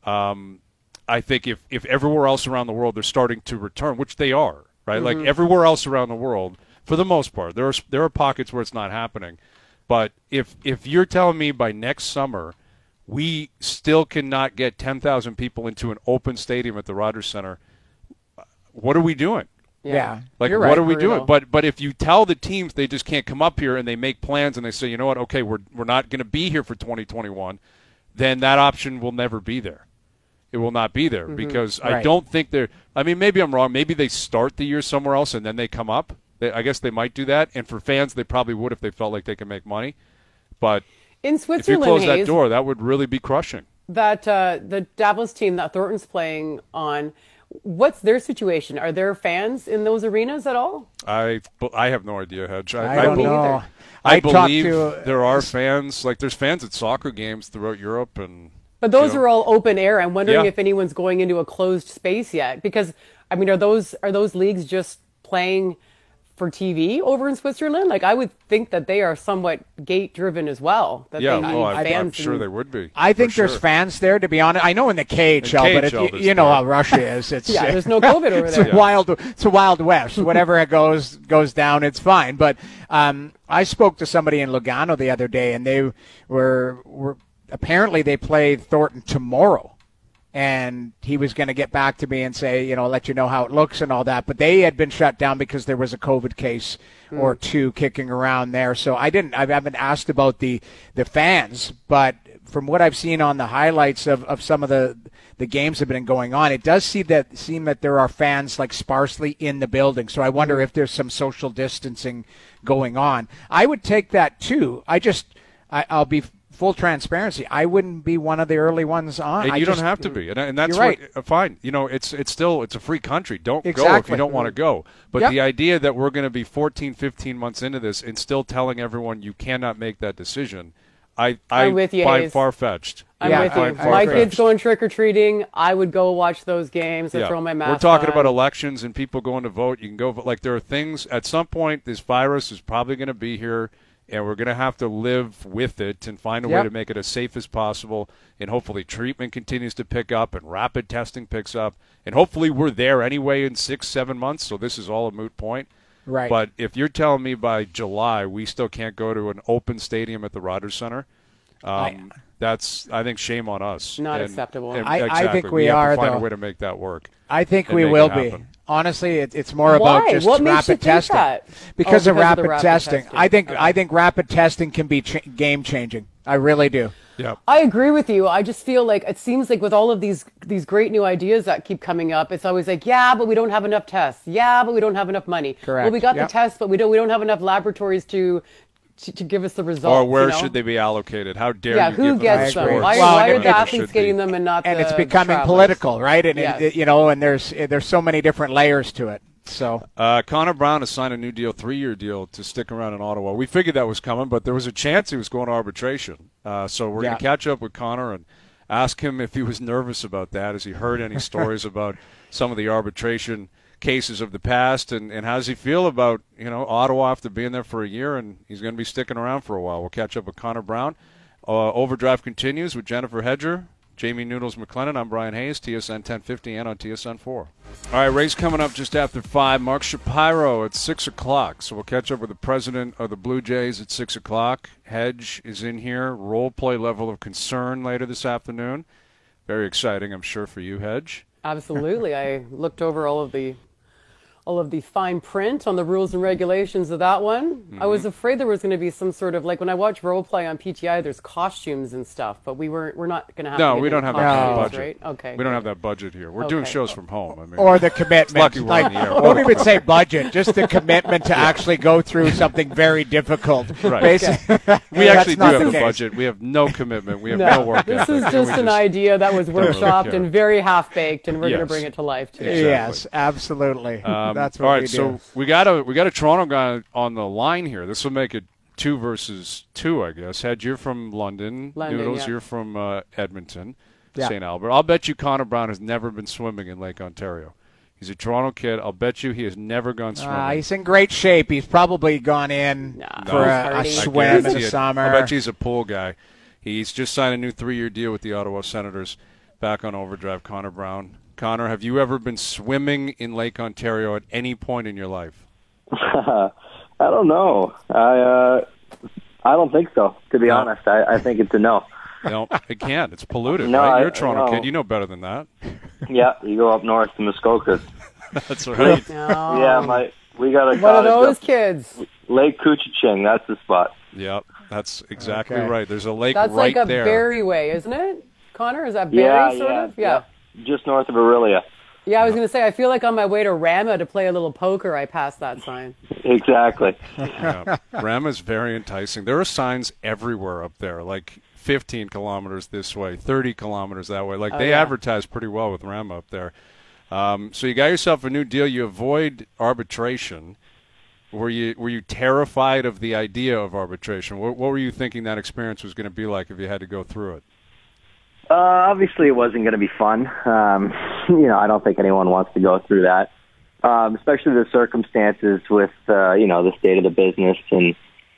[SPEAKER 1] Um, I think if, if everywhere else around the world they're starting to return, which they are, right? Like everywhere else around the world, for the most part, there are there are pockets where it's not happening. But if if you're telling me by next summer we still cannot get ten thousand people into an open stadium at the Rogers Center, what are we doing?
[SPEAKER 3] Yeah.
[SPEAKER 1] Like,
[SPEAKER 3] You're
[SPEAKER 1] what
[SPEAKER 3] right.
[SPEAKER 1] are we
[SPEAKER 2] Brutal.
[SPEAKER 1] doing? But but if you tell the teams they just can't come up here and they make plans and they say, you know what, okay, we're we're not going to be here for twenty twenty-one, then that option will never be there. It will not be there because I
[SPEAKER 3] Right.
[SPEAKER 1] don't think they're. I mean, maybe I'm wrong. Maybe they start the year somewhere else and then they come up. They, I guess they might do that. And for fans, they probably would if they felt like they could make money. But
[SPEAKER 2] In
[SPEAKER 1] if you
[SPEAKER 2] Switzerland,
[SPEAKER 1] close that
[SPEAKER 2] Hayes,
[SPEAKER 1] door, that would really be crushing.
[SPEAKER 2] that uh, the Davos team that Thornton's playing on, what's their situation? Are there fans in those arenas at all?
[SPEAKER 1] I, I have no idea, Hedge.
[SPEAKER 3] I don't
[SPEAKER 1] bel-
[SPEAKER 3] know.
[SPEAKER 2] either.
[SPEAKER 1] I,
[SPEAKER 3] I talked
[SPEAKER 1] believe
[SPEAKER 3] to-
[SPEAKER 1] there are fans. Like there's fans at soccer games throughout Europe, and
[SPEAKER 2] But those
[SPEAKER 1] you know,
[SPEAKER 2] are all open air. I'm wondering
[SPEAKER 1] Yeah.
[SPEAKER 2] if anyone's going into a closed space yet. Because I mean, are those are those leagues just playing for T V over in Switzerland? Like I would think that they are somewhat gate driven as well. That
[SPEAKER 1] Yeah,
[SPEAKER 2] they need
[SPEAKER 1] oh, I, I'm
[SPEAKER 2] fans
[SPEAKER 1] sure
[SPEAKER 2] and-
[SPEAKER 1] they would be.
[SPEAKER 3] I think
[SPEAKER 1] for
[SPEAKER 3] there's
[SPEAKER 1] sure.
[SPEAKER 3] fans there, to be honest. I know in the K H L,
[SPEAKER 1] The
[SPEAKER 3] but if
[SPEAKER 1] K H L
[SPEAKER 3] you,
[SPEAKER 1] there's
[SPEAKER 3] you know
[SPEAKER 1] there.
[SPEAKER 3] how Russia is. It's
[SPEAKER 2] Yeah, there's no COVID over
[SPEAKER 3] it's
[SPEAKER 2] there.
[SPEAKER 3] A wild, it's a wild west. Whatever it goes goes down, it's fine. But um, I spoke to somebody in Lugano the other day, and they were were apparently they play Thornton tomorrow. And he was going to get back to me and say, you know, let you know how it looks and all that. But they had been shut down because there was a COVID case or two kicking around there. So I didn't, I haven't asked about the, the fans, but from what I've seen on the highlights of, of some of the, the games that have been going on, it does see that, seem that there are fans like sparsely in the building. So I wonder if there's some social distancing going on. I would take that too. I just, I, I'll be full transparency, I wouldn't be one of the early ones on.
[SPEAKER 1] And
[SPEAKER 3] I
[SPEAKER 1] you
[SPEAKER 3] just-
[SPEAKER 1] don't have to be, and, and that's
[SPEAKER 3] You're right.
[SPEAKER 1] what, uh, fine. You know, it's it's still it's a free country. Don't go if
[SPEAKER 3] Exactly.
[SPEAKER 1] you don't want to go. But
[SPEAKER 3] Yep.
[SPEAKER 1] the idea that we're going to be fourteen, fifteen months into this and still telling everyone you cannot make that decision, I, I
[SPEAKER 2] I'm with you,
[SPEAKER 1] find
[SPEAKER 2] Hayes.
[SPEAKER 1] far-fetched.
[SPEAKER 2] I'm
[SPEAKER 3] Yeah,
[SPEAKER 2] with you.
[SPEAKER 3] I- I
[SPEAKER 2] My
[SPEAKER 3] agree.
[SPEAKER 2] kids going trick-or-treating, I would go watch those games and
[SPEAKER 1] Yeah.
[SPEAKER 2] throw my mask
[SPEAKER 1] We're talking
[SPEAKER 2] on.
[SPEAKER 1] about elections and people going to vote. You can go, like there are things, at some point, this virus is probably going to be here, and we're going to have to live with it and find a way
[SPEAKER 3] Yep.
[SPEAKER 1] to make it as safe as possible. And hopefully treatment continues to pick up and rapid testing picks up. And hopefully we're there anyway in six, seven months, so this is all a moot point.
[SPEAKER 3] Right.
[SPEAKER 1] But if you're telling me by July we still can't go to an open stadium at the Rogers Center, um, that's, I think, shame on us.
[SPEAKER 2] Not
[SPEAKER 1] And-
[SPEAKER 2] acceptable.
[SPEAKER 1] and
[SPEAKER 3] I- I
[SPEAKER 1] exactly.
[SPEAKER 3] think we
[SPEAKER 1] have
[SPEAKER 3] are,
[SPEAKER 1] to find
[SPEAKER 3] though.
[SPEAKER 1] a way to make that work.
[SPEAKER 3] I think
[SPEAKER 1] and
[SPEAKER 3] we
[SPEAKER 1] make
[SPEAKER 3] will
[SPEAKER 1] it
[SPEAKER 3] be.
[SPEAKER 1] happen.
[SPEAKER 3] Honestly, it, it's more about
[SPEAKER 2] Why?
[SPEAKER 3] just
[SPEAKER 2] What makes
[SPEAKER 3] rapid
[SPEAKER 2] you think
[SPEAKER 3] testing.
[SPEAKER 2] that?
[SPEAKER 3] Because,
[SPEAKER 2] Oh,
[SPEAKER 3] of
[SPEAKER 2] because of the
[SPEAKER 3] rapid,
[SPEAKER 2] rapid
[SPEAKER 3] testing.
[SPEAKER 2] testing.
[SPEAKER 3] I think
[SPEAKER 2] Okay.
[SPEAKER 3] I think rapid testing can be ch- game changing. I really do.
[SPEAKER 1] Yeah.
[SPEAKER 2] I agree with you. I just feel like it seems like with all of these these great new ideas that keep coming up, it's always like, yeah, but we don't have enough tests. Yeah, but we don't have enough money.
[SPEAKER 3] Correct.
[SPEAKER 2] Well, we got
[SPEAKER 3] Yep.
[SPEAKER 2] the tests, but we don't we don't have enough laboratories to to, to give us the results.
[SPEAKER 1] Or where
[SPEAKER 2] you know?
[SPEAKER 1] should they be allocated? How dare
[SPEAKER 2] Yeah,
[SPEAKER 1] you
[SPEAKER 2] who
[SPEAKER 1] give them
[SPEAKER 2] gets
[SPEAKER 1] the
[SPEAKER 3] I
[SPEAKER 2] them?
[SPEAKER 3] agree.
[SPEAKER 1] sports
[SPEAKER 2] Why,
[SPEAKER 3] Well,
[SPEAKER 2] why
[SPEAKER 3] and
[SPEAKER 2] are
[SPEAKER 3] it-
[SPEAKER 2] the
[SPEAKER 3] it
[SPEAKER 2] athletes
[SPEAKER 1] should
[SPEAKER 2] getting
[SPEAKER 1] be.
[SPEAKER 2] them and not
[SPEAKER 3] And
[SPEAKER 2] the
[SPEAKER 3] it's becoming
[SPEAKER 2] travelers?
[SPEAKER 3] political, right? And
[SPEAKER 2] Yes.
[SPEAKER 3] it, it- you know, and there's there's so many different layers to it. So
[SPEAKER 1] Uh, Connor Brown has signed a new deal, three-year deal, to stick around in Ottawa. We figured that was coming, but there was a chance he was going to arbitration. Uh, so we're
[SPEAKER 3] Yeah.
[SPEAKER 1] going to catch up with Connor and ask him if he was nervous about that. Has he heard any stories about some of the arbitration cases of the past, and, and how does he feel about, you know, Ottawa after being there for a year, and he's going to be sticking around for a while. We'll catch up with Connor Brown. Uh, Overdrive continues with Jennifer Hedger, Jamie Noodles McLennan. I'm Brian Hayes, T S N ten fifty and on T S N four. All right, Ray's coming up just after five. Mark Shapiro at six o'clock. So we'll catch up with the president of the Blue Jays at six o'clock. Hedge is in here. Role play level of concern later this afternoon. Very exciting, I'm sure, for you, Hedge.
[SPEAKER 2] Absolutely. I looked over all of the all of the fine print on the rules and regulations of that one.
[SPEAKER 1] Mm-hmm.
[SPEAKER 2] I was afraid there was going to be some sort of, like when I watch role play on P T I, there's costumes and stuff, but we weren't. We're not going to have.
[SPEAKER 1] No,
[SPEAKER 2] to get
[SPEAKER 1] we don't
[SPEAKER 2] into
[SPEAKER 1] have that kind of
[SPEAKER 2] costumes,
[SPEAKER 1] budget.
[SPEAKER 2] right? Okay.
[SPEAKER 1] We don't have that budget here. We're doing
[SPEAKER 2] Okay.
[SPEAKER 1] shows from home. I mean,
[SPEAKER 3] or the commitment.
[SPEAKER 1] lucky we're
[SPEAKER 3] like,
[SPEAKER 1] on the air.
[SPEAKER 3] don't even say budget, just the commitment to actually go through something very difficult.
[SPEAKER 1] Right.
[SPEAKER 3] Basically,
[SPEAKER 1] we
[SPEAKER 3] That's
[SPEAKER 1] actually do
[SPEAKER 3] not
[SPEAKER 1] have
[SPEAKER 3] the
[SPEAKER 1] the
[SPEAKER 3] case.
[SPEAKER 1] budget. We have no commitment. We have no,
[SPEAKER 2] No,
[SPEAKER 1] work
[SPEAKER 2] this
[SPEAKER 1] ethic.
[SPEAKER 2] is
[SPEAKER 1] And
[SPEAKER 2] just
[SPEAKER 1] we
[SPEAKER 2] an idea that was
[SPEAKER 1] really
[SPEAKER 2] workshopped
[SPEAKER 1] care.
[SPEAKER 2] and very half-baked, and we're going
[SPEAKER 1] Yes.
[SPEAKER 2] to bring it to life today.
[SPEAKER 1] Exactly.
[SPEAKER 3] Yes, absolutely.
[SPEAKER 1] Um,
[SPEAKER 3] That's what
[SPEAKER 1] all right,
[SPEAKER 3] we do.
[SPEAKER 1] so we got a we got a Toronto guy on the line here. This will make it two versus two, I guess. Had you're from London,
[SPEAKER 2] London,
[SPEAKER 1] Noodles,
[SPEAKER 2] yeah.
[SPEAKER 1] you're from uh, Edmonton,
[SPEAKER 3] Yeah.
[SPEAKER 1] Saint Albert. I'll bet you Connor Brown has never been swimming in Lake Ontario. He's a Toronto kid. I'll bet you he has never gone swimming.
[SPEAKER 3] Uh, he's in great shape. He's probably gone in
[SPEAKER 2] Nah,
[SPEAKER 3] for
[SPEAKER 2] he's
[SPEAKER 3] a, a
[SPEAKER 2] hardy. I
[SPEAKER 3] swim in
[SPEAKER 1] guarantee
[SPEAKER 3] the
[SPEAKER 1] it.
[SPEAKER 3] summer.
[SPEAKER 1] I bet you he's a pool guy. He's just signed a new three-year deal with the Ottawa Senators. Back on Overdrive, Connor Brown. Connor, have you ever been swimming in Lake Ontario at any point in your life?
[SPEAKER 4] I don't know. I uh, I don't think so. To be
[SPEAKER 1] No.
[SPEAKER 4] honest, I, I think it's a no.
[SPEAKER 1] No, it can't. It's polluted,
[SPEAKER 4] No,
[SPEAKER 1] right?
[SPEAKER 4] I-
[SPEAKER 1] You're a Toronto
[SPEAKER 4] no.
[SPEAKER 1] kid. You know better than that.
[SPEAKER 4] Yeah, you go up north to Muskoka.
[SPEAKER 1] That's right.
[SPEAKER 2] No.
[SPEAKER 4] Yeah, my we got a
[SPEAKER 2] One of
[SPEAKER 4] cottage
[SPEAKER 2] those
[SPEAKER 4] up
[SPEAKER 2] kids.
[SPEAKER 4] Lake Couchiching. That's the spot.
[SPEAKER 1] Yep, that's exactly
[SPEAKER 3] Okay.
[SPEAKER 1] right. There's a lake
[SPEAKER 2] That's
[SPEAKER 1] right
[SPEAKER 2] like a
[SPEAKER 1] there.
[SPEAKER 2] Berry Way, isn't it? Connor, is that Berry
[SPEAKER 4] yeah,
[SPEAKER 2] sort
[SPEAKER 4] yeah,
[SPEAKER 2] of? Yeah.
[SPEAKER 4] Just north of Aurelia.
[SPEAKER 2] Yeah, I was going to say, I feel like on my way to Rama to play a little poker, I passed that sign.
[SPEAKER 4] Exactly.
[SPEAKER 1] Yeah. Rama's very enticing. There are signs everywhere up there, like fifteen kilometers this way, thirty kilometers that way. Like
[SPEAKER 2] Oh,
[SPEAKER 1] they
[SPEAKER 2] yeah.
[SPEAKER 1] advertise pretty well with Rama up there. Um, so you got yourself a new deal. You avoid arbitration. Were you were you terrified of the idea of arbitration? What, what were you thinking that experience was going to be like if you had to go through it?
[SPEAKER 4] Uh, obviously, it wasn't going to be fun. Um, you know, I don't think anyone wants to go through that, um, especially the circumstances with, uh, you know, the state of the business and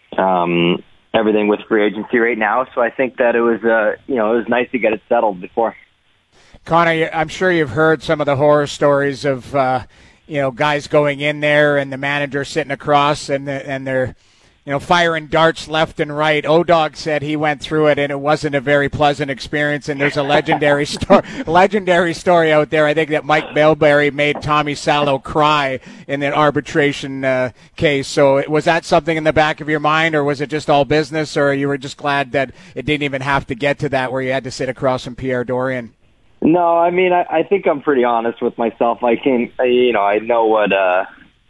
[SPEAKER 4] um, everything with free agency right now. So I think that it was, uh, you know, it was nice to get it settled before.
[SPEAKER 3] Connor, you- I'm sure you've heard some of the horror stories of, uh, you know, guys going in there and the manager sitting across and the, and they're, you know, firing darts left and right. O-Dog said he went through it and it wasn't a very pleasant experience. And there's a legendary story, legendary story out there. I think that Mike Milbury made Tommy Salo cry in that arbitration uh, case. So was that something in the back of your mind, or was it just all business, or you were just glad that it didn't even have to get to that where you had to sit across from Pierre Dorian?
[SPEAKER 4] No, I mean, I, I think I'm pretty honest with myself. I can, I, you know, I know what, uh,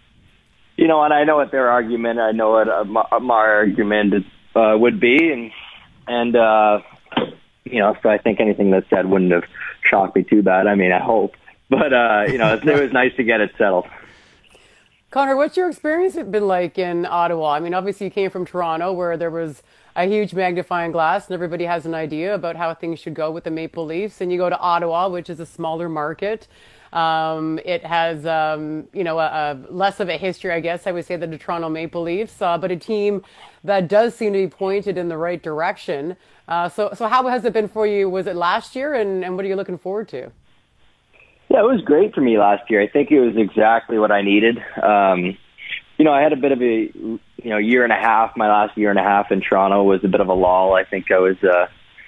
[SPEAKER 4] you know, and I know what their argument, I know what uh, my, my argument uh, would be, and and uh, you know, so I think anything that's said wouldn't have shocked me too bad. I mean, I hope, but uh, you know, it, it was nice to get it settled.
[SPEAKER 2] Connor, what's your experience been like in Ottawa? I mean, obviously you came from Toronto where there was a huge magnifying glass and everybody has an idea about how things should go with the Maple Leafs. And you go to Ottawa, which is a smaller market. Um, it has, um, you know, a, a less of a history, I guess I would say, than the Toronto Maple Leafs, uh, but a team that does seem to be pointed in the right direction. Uh, so, so how has it been for you? Was it last year, and, and what are you looking forward to?
[SPEAKER 4] Yeah, it was great for me last year. I think it was exactly what I needed. Um, you know, I had a bit of a, you know, year and a half. My last year and a half in Toronto was a bit of a lull. I think I was uh,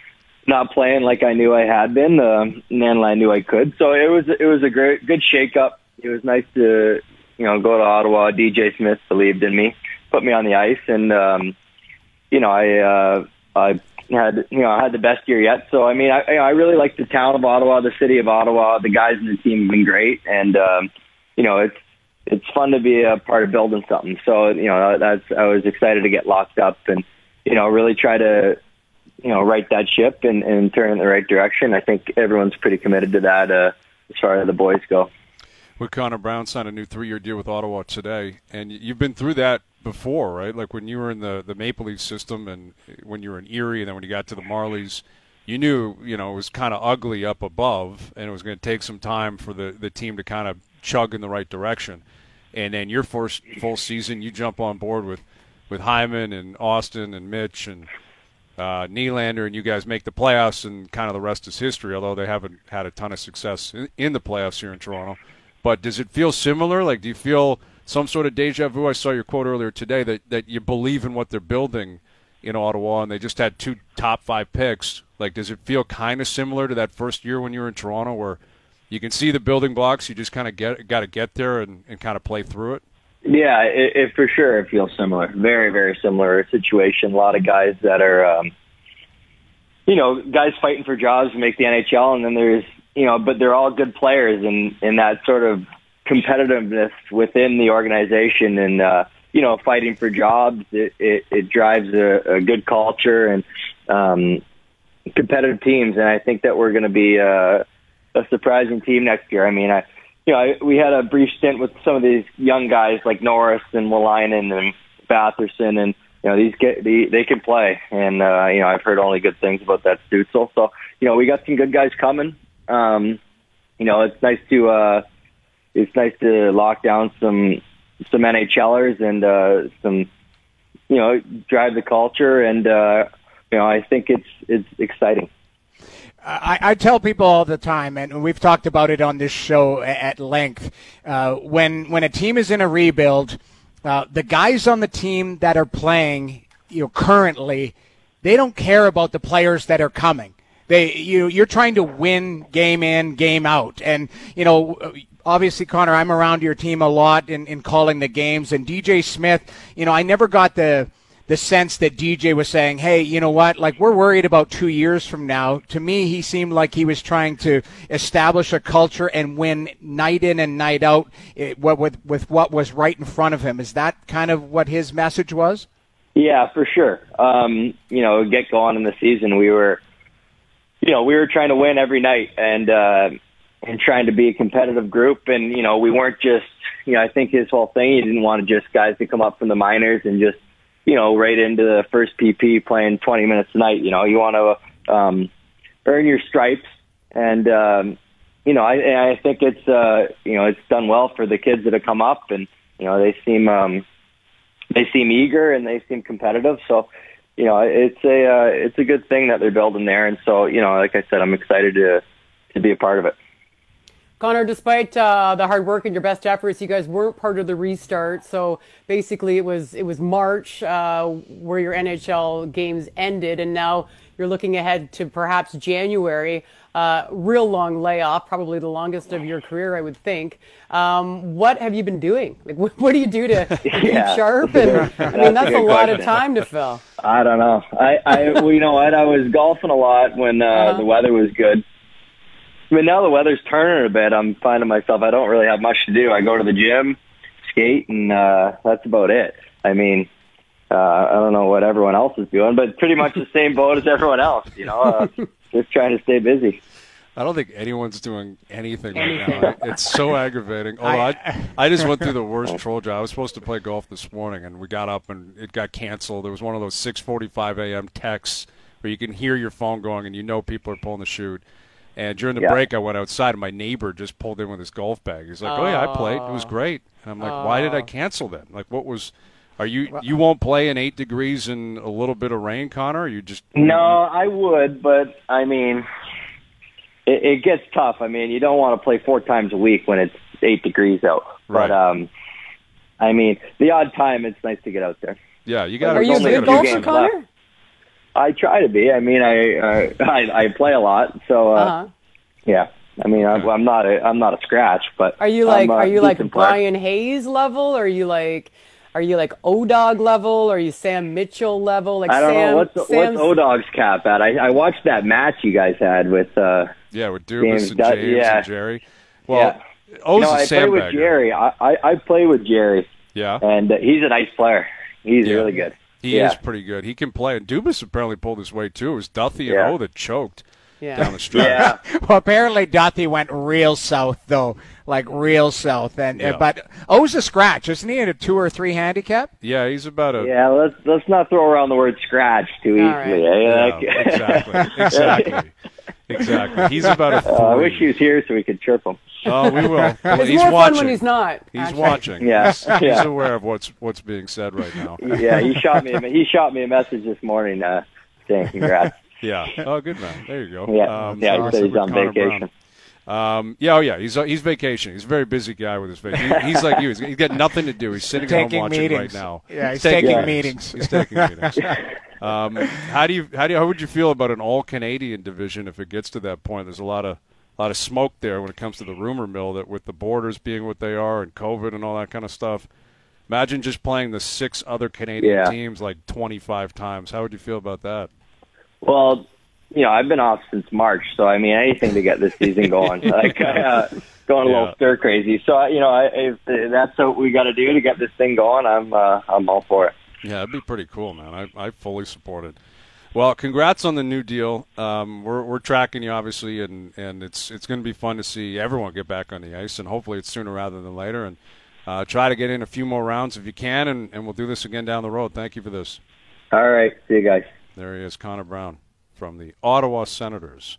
[SPEAKER 4] not playing like I knew I had been, uh, and then I knew I could. So it was it was a great, good shake-up. It was nice to, you know, go to Ottawa. D J Smith believed in me, put me on the ice, and um, you know, I uh, I had you know I had the best year yet. So I mean, I I really like the town of Ottawa, the city of Ottawa. The guys in the team have been great, and um, you know, it's it's fun to be a part of building something. So you know, that's I was excited to get locked up and you know really try to you know right that ship and, and turn in the right direction. I think everyone's pretty committed to that uh, as far as the boys go.
[SPEAKER 1] Well, Connor Brown signed a new three-year deal with Ottawa today, and you've been through that before, right? Like when you were in the, the Maple Leaf system and when you were in Erie and then when you got to the Marlies, you knew, you know, it was kind of ugly up above and it was going to take some time for the, the team to kind of chug in the right direction. And then your first full season, you jump on board with, with Hyman and Austin and Mitch and uh, Nylander, and you guys make the playoffs, and kind of the rest is history, although they haven't had a ton of success in, in the playoffs here in Toronto. But does it feel similar? Like, do you feel some sort of deja vu? I saw your quote earlier today that, that you believe in what they're building in Ottawa, and they just had two top five picks. Like, does it feel kind of similar to that first year when you were in Toronto where you can see the building blocks, you just kind of get got to get there and, and kind of play through it?
[SPEAKER 4] Yeah, it, it for sure it feels similar. Very, very similar situation. A lot of guys that are, um, you know, guys fighting for jobs to make the N H L, and then there's, you know, but they're all good players, and, and that sort of competitiveness within the organization and, uh, you know, fighting for jobs, it, it, it drives a, a good culture and um, competitive teams. And I think that we're going to be uh, a surprising team next year. I mean, I, you know, I, we had a brief stint with some of these young guys like Norris and Wolainen and Batherson, and, you know, these get, they, they can play. And, uh, you know, I've heard only good things about that Stützle. So, you know, we got some good guys coming. Um, you know, it's nice to, uh, it's nice to lock down some, some NHLers and, uh, some, you know, drive the culture. And, uh, you know, I think it's, it's exciting.
[SPEAKER 3] I, I tell people all the time, and we've talked about it on this show at length, uh, when, when a team is in a rebuild, uh, the guys on the team that are playing, you know, currently, they don't care about the players that are coming. They, you, you're trying to win game in, game out. And, you know, obviously, Connor, I'm around your team a lot in, in calling the games. And D J Smith, you know, I never got the the sense that D J was saying, hey, you know what, like, we're worried about two years from now. To me, he seemed like he was trying to establish a culture and win night in and night out it, with, with what was right in front of him. Is that kind of what his message was?
[SPEAKER 4] Yeah, for sure. Um, you know, get going in the season, we were, you know, we were trying to win every night and, uh, and trying to be a competitive group. And, you know, we weren't just, you know, I think his whole thing, he didn't want just guys to come up from the minors and just, you know, right into the first P P playing twenty minutes a night. You know, you want to um, earn your stripes. And, um, you know, I, I think it's, uh, you know, it's done well for the kids that have come up, and, you know, they seem, um, they seem eager and they seem competitive. So, you know, it's a, uh, it's a good thing that they're building there. And so, you know, like I said, I'm excited to, to be a part of it.
[SPEAKER 2] Connor, despite uh, the hard work and your best efforts, you guys weren't part of the restart. So basically, it was it was March uh, where your N H L games ended, and now you're looking ahead to perhaps January. Uh, real long layoff, probably the longest of your career, I would think. Um, what have you been doing? Like, what, what do you do to, to
[SPEAKER 4] yeah.
[SPEAKER 2] keep sharp? And I mean, that's, that's a, a lot question. of time to fill.
[SPEAKER 4] I don't know. I, I well, you know what? I was golfing a lot when uh, uh-huh. the weather was good. I mean, now the weather's turning a bit. I'm finding myself, I don't really have much to do. I go to the gym, skate, and uh, that's about it. I mean, uh, I don't know what everyone else is doing, but pretty much the same boat as everyone else, you know, uh, just trying to stay busy.
[SPEAKER 1] I don't think anyone's doing anything right
[SPEAKER 2] Anything.
[SPEAKER 1] now. It's so aggravating. Although I, I, I just went through the worst troll job. I was supposed to play golf this morning, and we got up, and it got canceled. It was one of those six forty-five a.m. texts where you can hear your phone going, and you know people are pulling the chute. And during the
[SPEAKER 4] Yeah.
[SPEAKER 1] break, I went outside, and my neighbor just pulled in with his golf bag. He's like, oh, yeah, I played. It was great. And I'm like, why did I cancel then? Like, what was – Are you you won't play in eight degrees and a little bit of rain, Connor? Or you just
[SPEAKER 4] No, I would, but I mean, it, it gets tough. I mean, you don't want to play four times a week when it's eight degrees out.
[SPEAKER 1] Right.
[SPEAKER 4] But um, I mean, the odd time it's nice to get out there.
[SPEAKER 1] yeah, you got.
[SPEAKER 2] Are you a
[SPEAKER 4] only
[SPEAKER 2] good
[SPEAKER 4] a few
[SPEAKER 2] golfer,
[SPEAKER 4] games
[SPEAKER 2] Connor?
[SPEAKER 4] left. I try to be. I mean, I uh, I, I play a lot, so uh,
[SPEAKER 2] Uh-huh.
[SPEAKER 4] yeah. I mean, I'm, I'm not a I'm not a scratch, but
[SPEAKER 2] Are you like
[SPEAKER 4] I'm a
[SPEAKER 2] are you like
[SPEAKER 4] decent player.
[SPEAKER 2] Brian Hayes level? Or are you like are you like O-Dog level? Or are you Sam Mitchell level? Like
[SPEAKER 4] I don't
[SPEAKER 2] Sam,
[SPEAKER 4] know what's
[SPEAKER 2] Sam's,
[SPEAKER 4] what's O-Dog's cap at. I, I watched that match you guys had with. Uh,
[SPEAKER 1] Yeah, with Dubas
[SPEAKER 4] James
[SPEAKER 1] and
[SPEAKER 4] Dut-
[SPEAKER 1] James
[SPEAKER 4] yeah.
[SPEAKER 1] and Jerry. Well,
[SPEAKER 4] Yeah.
[SPEAKER 1] O's
[SPEAKER 4] you know,
[SPEAKER 1] a
[SPEAKER 4] I play with
[SPEAKER 1] sandbagger.
[SPEAKER 4] Jerry. I, I I play with Jerry,
[SPEAKER 1] Yeah,
[SPEAKER 4] and uh, he's a nice player. He's
[SPEAKER 1] Yeah.
[SPEAKER 4] really good.
[SPEAKER 1] he
[SPEAKER 4] yeah.
[SPEAKER 1] is pretty good. He can play. And Dubas apparently pulled his weight too. It was Duthie and
[SPEAKER 4] Yeah.
[SPEAKER 1] O that choked
[SPEAKER 2] Yeah.
[SPEAKER 1] down the stretch.
[SPEAKER 4] Yeah.
[SPEAKER 3] Well, apparently Duthie went real south, though, like real south. And
[SPEAKER 1] Yeah.
[SPEAKER 3] uh, But O's a scratch. Isn't he at a two or three handicap?
[SPEAKER 1] Yeah, he's about a.
[SPEAKER 4] Yeah, let's let's not throw around the word scratch too
[SPEAKER 2] All
[SPEAKER 4] easily.
[SPEAKER 2] right.
[SPEAKER 4] eh?
[SPEAKER 1] Yeah,
[SPEAKER 4] Like-
[SPEAKER 1] exactly, exactly, exactly. He's about a three.
[SPEAKER 4] Uh, I wish he was here so we could chirp him.
[SPEAKER 1] Oh, we will. Well,
[SPEAKER 2] It's
[SPEAKER 1] he's
[SPEAKER 2] more
[SPEAKER 1] watching.
[SPEAKER 2] fun when he's not.
[SPEAKER 1] He's
[SPEAKER 2] actually.
[SPEAKER 1] watching.
[SPEAKER 4] Yeah,
[SPEAKER 1] He's, he's
[SPEAKER 4] yeah.
[SPEAKER 1] aware of what's what's being said right now.
[SPEAKER 4] Yeah, he shot me. A, he shot me a message this morning uh, saying congrats.
[SPEAKER 1] Yeah. Oh, good man. There you go.
[SPEAKER 4] Yeah,
[SPEAKER 1] Um,
[SPEAKER 4] yeah. He
[SPEAKER 1] awesome
[SPEAKER 4] said he's
[SPEAKER 1] with
[SPEAKER 4] on
[SPEAKER 1] Connor
[SPEAKER 4] vacation.
[SPEAKER 1] Brown. Um, yeah, oh yeah, he's uh, he's vacationing. He's a very busy guy with his vacation. He, he's like you. He's, he's got nothing to do. He's sitting at home
[SPEAKER 3] Taking
[SPEAKER 1] watching
[SPEAKER 3] meetings.
[SPEAKER 1] right now.
[SPEAKER 3] Yeah, he's taking
[SPEAKER 4] Yeah.
[SPEAKER 3] meetings.
[SPEAKER 1] He's taking meetings. Um, how do you how do you, how would you feel about an all Canadian division if it gets to that point? There's a lot of a lot of smoke there when it comes to the rumor mill that with the borders being what they are and COVID and all that kind of stuff. Imagine just playing the six other Canadian
[SPEAKER 4] Yeah.
[SPEAKER 1] teams like twenty-five times. How would you feel about that?
[SPEAKER 4] Well, you know, I've been off since March, so I mean, anything to get this season going. Like uh, going a
[SPEAKER 1] Yeah.
[SPEAKER 4] little stir crazy. So you know, I, if that's what we got to do to get this thing going, I'm uh, I'm all for it.
[SPEAKER 1] Yeah, that'd be pretty cool, man. I, I fully support it. Well, congrats on the new deal. Um, we're we're tracking you obviously, and, and it's it's going to be fun to see everyone get back on the ice, and hopefully it's sooner rather than later. And uh, try to get in a few more rounds if you can, and, and we'll do this again down the road. Thank you for this.
[SPEAKER 4] All right, see you guys.
[SPEAKER 1] There he is, Connor Brown from the Ottawa Senators.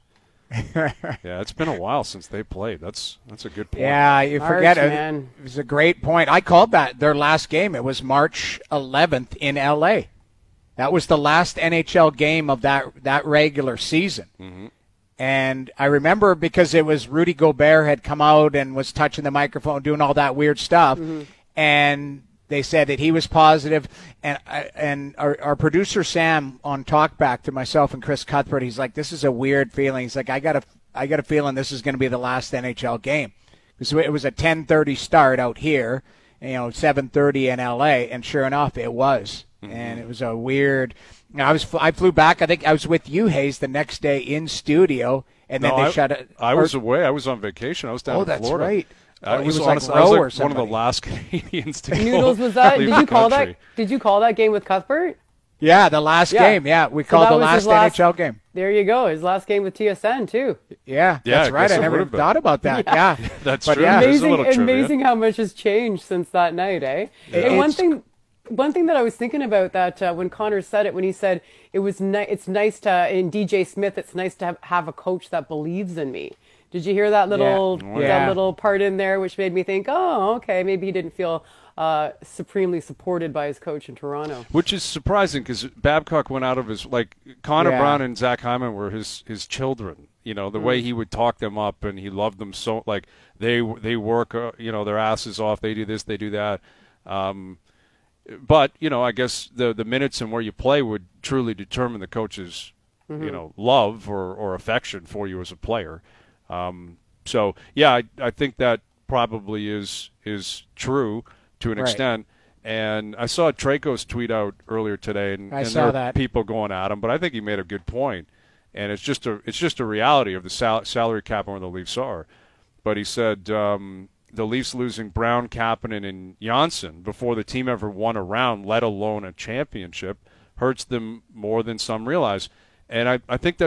[SPEAKER 1] Yeah, it's been a while since they played. That's that's a good point.
[SPEAKER 3] Yeah, you
[SPEAKER 2] March,
[SPEAKER 3] forget it.
[SPEAKER 2] man.
[SPEAKER 3] It was a great point. I called that their last game. It was March eleventh in L A. That was the last N H L game of that that regular season.
[SPEAKER 1] Mm-hmm.
[SPEAKER 3] And I remember because it was Rudy Gobert had come out and was touching the microphone, doing all that weird stuff, and they said that he was positive. And I, and our, our producer Sam on Talkback to myself and Chris Cuthbert, he's like, "This is a weird feeling." He's like, "I got a I got a feeling this is going to be the last N H L game." So it was a ten thirty start out here, you know, seven thirty in L A, and sure enough, it was. Mm-hmm. And it was a weird. I was I flew back. I think I was with you, Hayes, the next day in studio, and then
[SPEAKER 1] No,
[SPEAKER 3] they
[SPEAKER 1] I,
[SPEAKER 3] shut it.
[SPEAKER 1] I
[SPEAKER 3] or-
[SPEAKER 1] was away. I was on vacation. I was down
[SPEAKER 3] Oh,
[SPEAKER 1] in
[SPEAKER 3] that's
[SPEAKER 1] Florida.
[SPEAKER 3] right.
[SPEAKER 1] I
[SPEAKER 3] Oh, it
[SPEAKER 1] was,
[SPEAKER 3] was like
[SPEAKER 1] honestly, I
[SPEAKER 3] Rowe
[SPEAKER 1] was
[SPEAKER 3] or
[SPEAKER 1] like one of the
[SPEAKER 3] somebody.
[SPEAKER 1] last Canadians to go
[SPEAKER 2] Noodles, was that?
[SPEAKER 1] leave
[SPEAKER 2] Did
[SPEAKER 1] the
[SPEAKER 2] you call
[SPEAKER 1] country.
[SPEAKER 2] that? Did you call that game with Cuthbert?
[SPEAKER 3] Yeah, the last
[SPEAKER 2] Yeah.
[SPEAKER 3] game. Yeah, we
[SPEAKER 2] So
[SPEAKER 3] called
[SPEAKER 2] that
[SPEAKER 3] the
[SPEAKER 2] was his
[SPEAKER 3] last,
[SPEAKER 2] last-
[SPEAKER 3] N H L game.
[SPEAKER 2] There you go. His last game with T S N too.
[SPEAKER 3] Yeah,
[SPEAKER 1] Yeah,
[SPEAKER 3] that's
[SPEAKER 1] I
[SPEAKER 3] right.
[SPEAKER 1] guess
[SPEAKER 3] I
[SPEAKER 1] it
[SPEAKER 3] never
[SPEAKER 1] would've been.
[SPEAKER 3] thought about that. Yeah,
[SPEAKER 1] That's
[SPEAKER 3] But
[SPEAKER 1] true.
[SPEAKER 3] yeah.
[SPEAKER 1] There's a
[SPEAKER 2] Amazing,
[SPEAKER 1] little trivia.
[SPEAKER 2] amazing how much has changed since that night, eh? And one
[SPEAKER 3] It's-
[SPEAKER 2] thing, one thing that I was thinking about that uh, when Connor said it, when he said it was, ni- it's nice to in D J Smith, it's nice to have, have a coach that believes in me. Did you hear that little
[SPEAKER 3] Yeah.
[SPEAKER 2] that
[SPEAKER 3] Yeah.
[SPEAKER 2] little part in there, which made me think, oh, okay, maybe he didn't feel uh, supremely supported by his coach in Toronto.
[SPEAKER 1] Which is surprising because Babcock went out of his like Connor
[SPEAKER 3] Yeah.
[SPEAKER 1] Brown and Zach Hyman were his his children. You know the way he would talk them up, and he loved them so. Like they they work, uh, you know, their asses off. They do this, they do that. Um, but you know, I guess the the minutes and where you play would truly determine the coach's you know love or, or affection for you as a player. Um, so yeah, I, I think that probably is is true to an
[SPEAKER 3] Right.
[SPEAKER 1] extent. And I saw Traco's tweet out earlier today, and,
[SPEAKER 3] I
[SPEAKER 1] and
[SPEAKER 3] saw
[SPEAKER 1] there are
[SPEAKER 3] that.
[SPEAKER 1] people going at him, but I think he made a good point. And it's just a it's just a reality of the sal- salary cap and where the Leafs are. But he said um, the Leafs losing Brown, Kapanen, and Janssen before the team ever won a round, let alone a championship, hurts them more than some realize. And I, I think that's a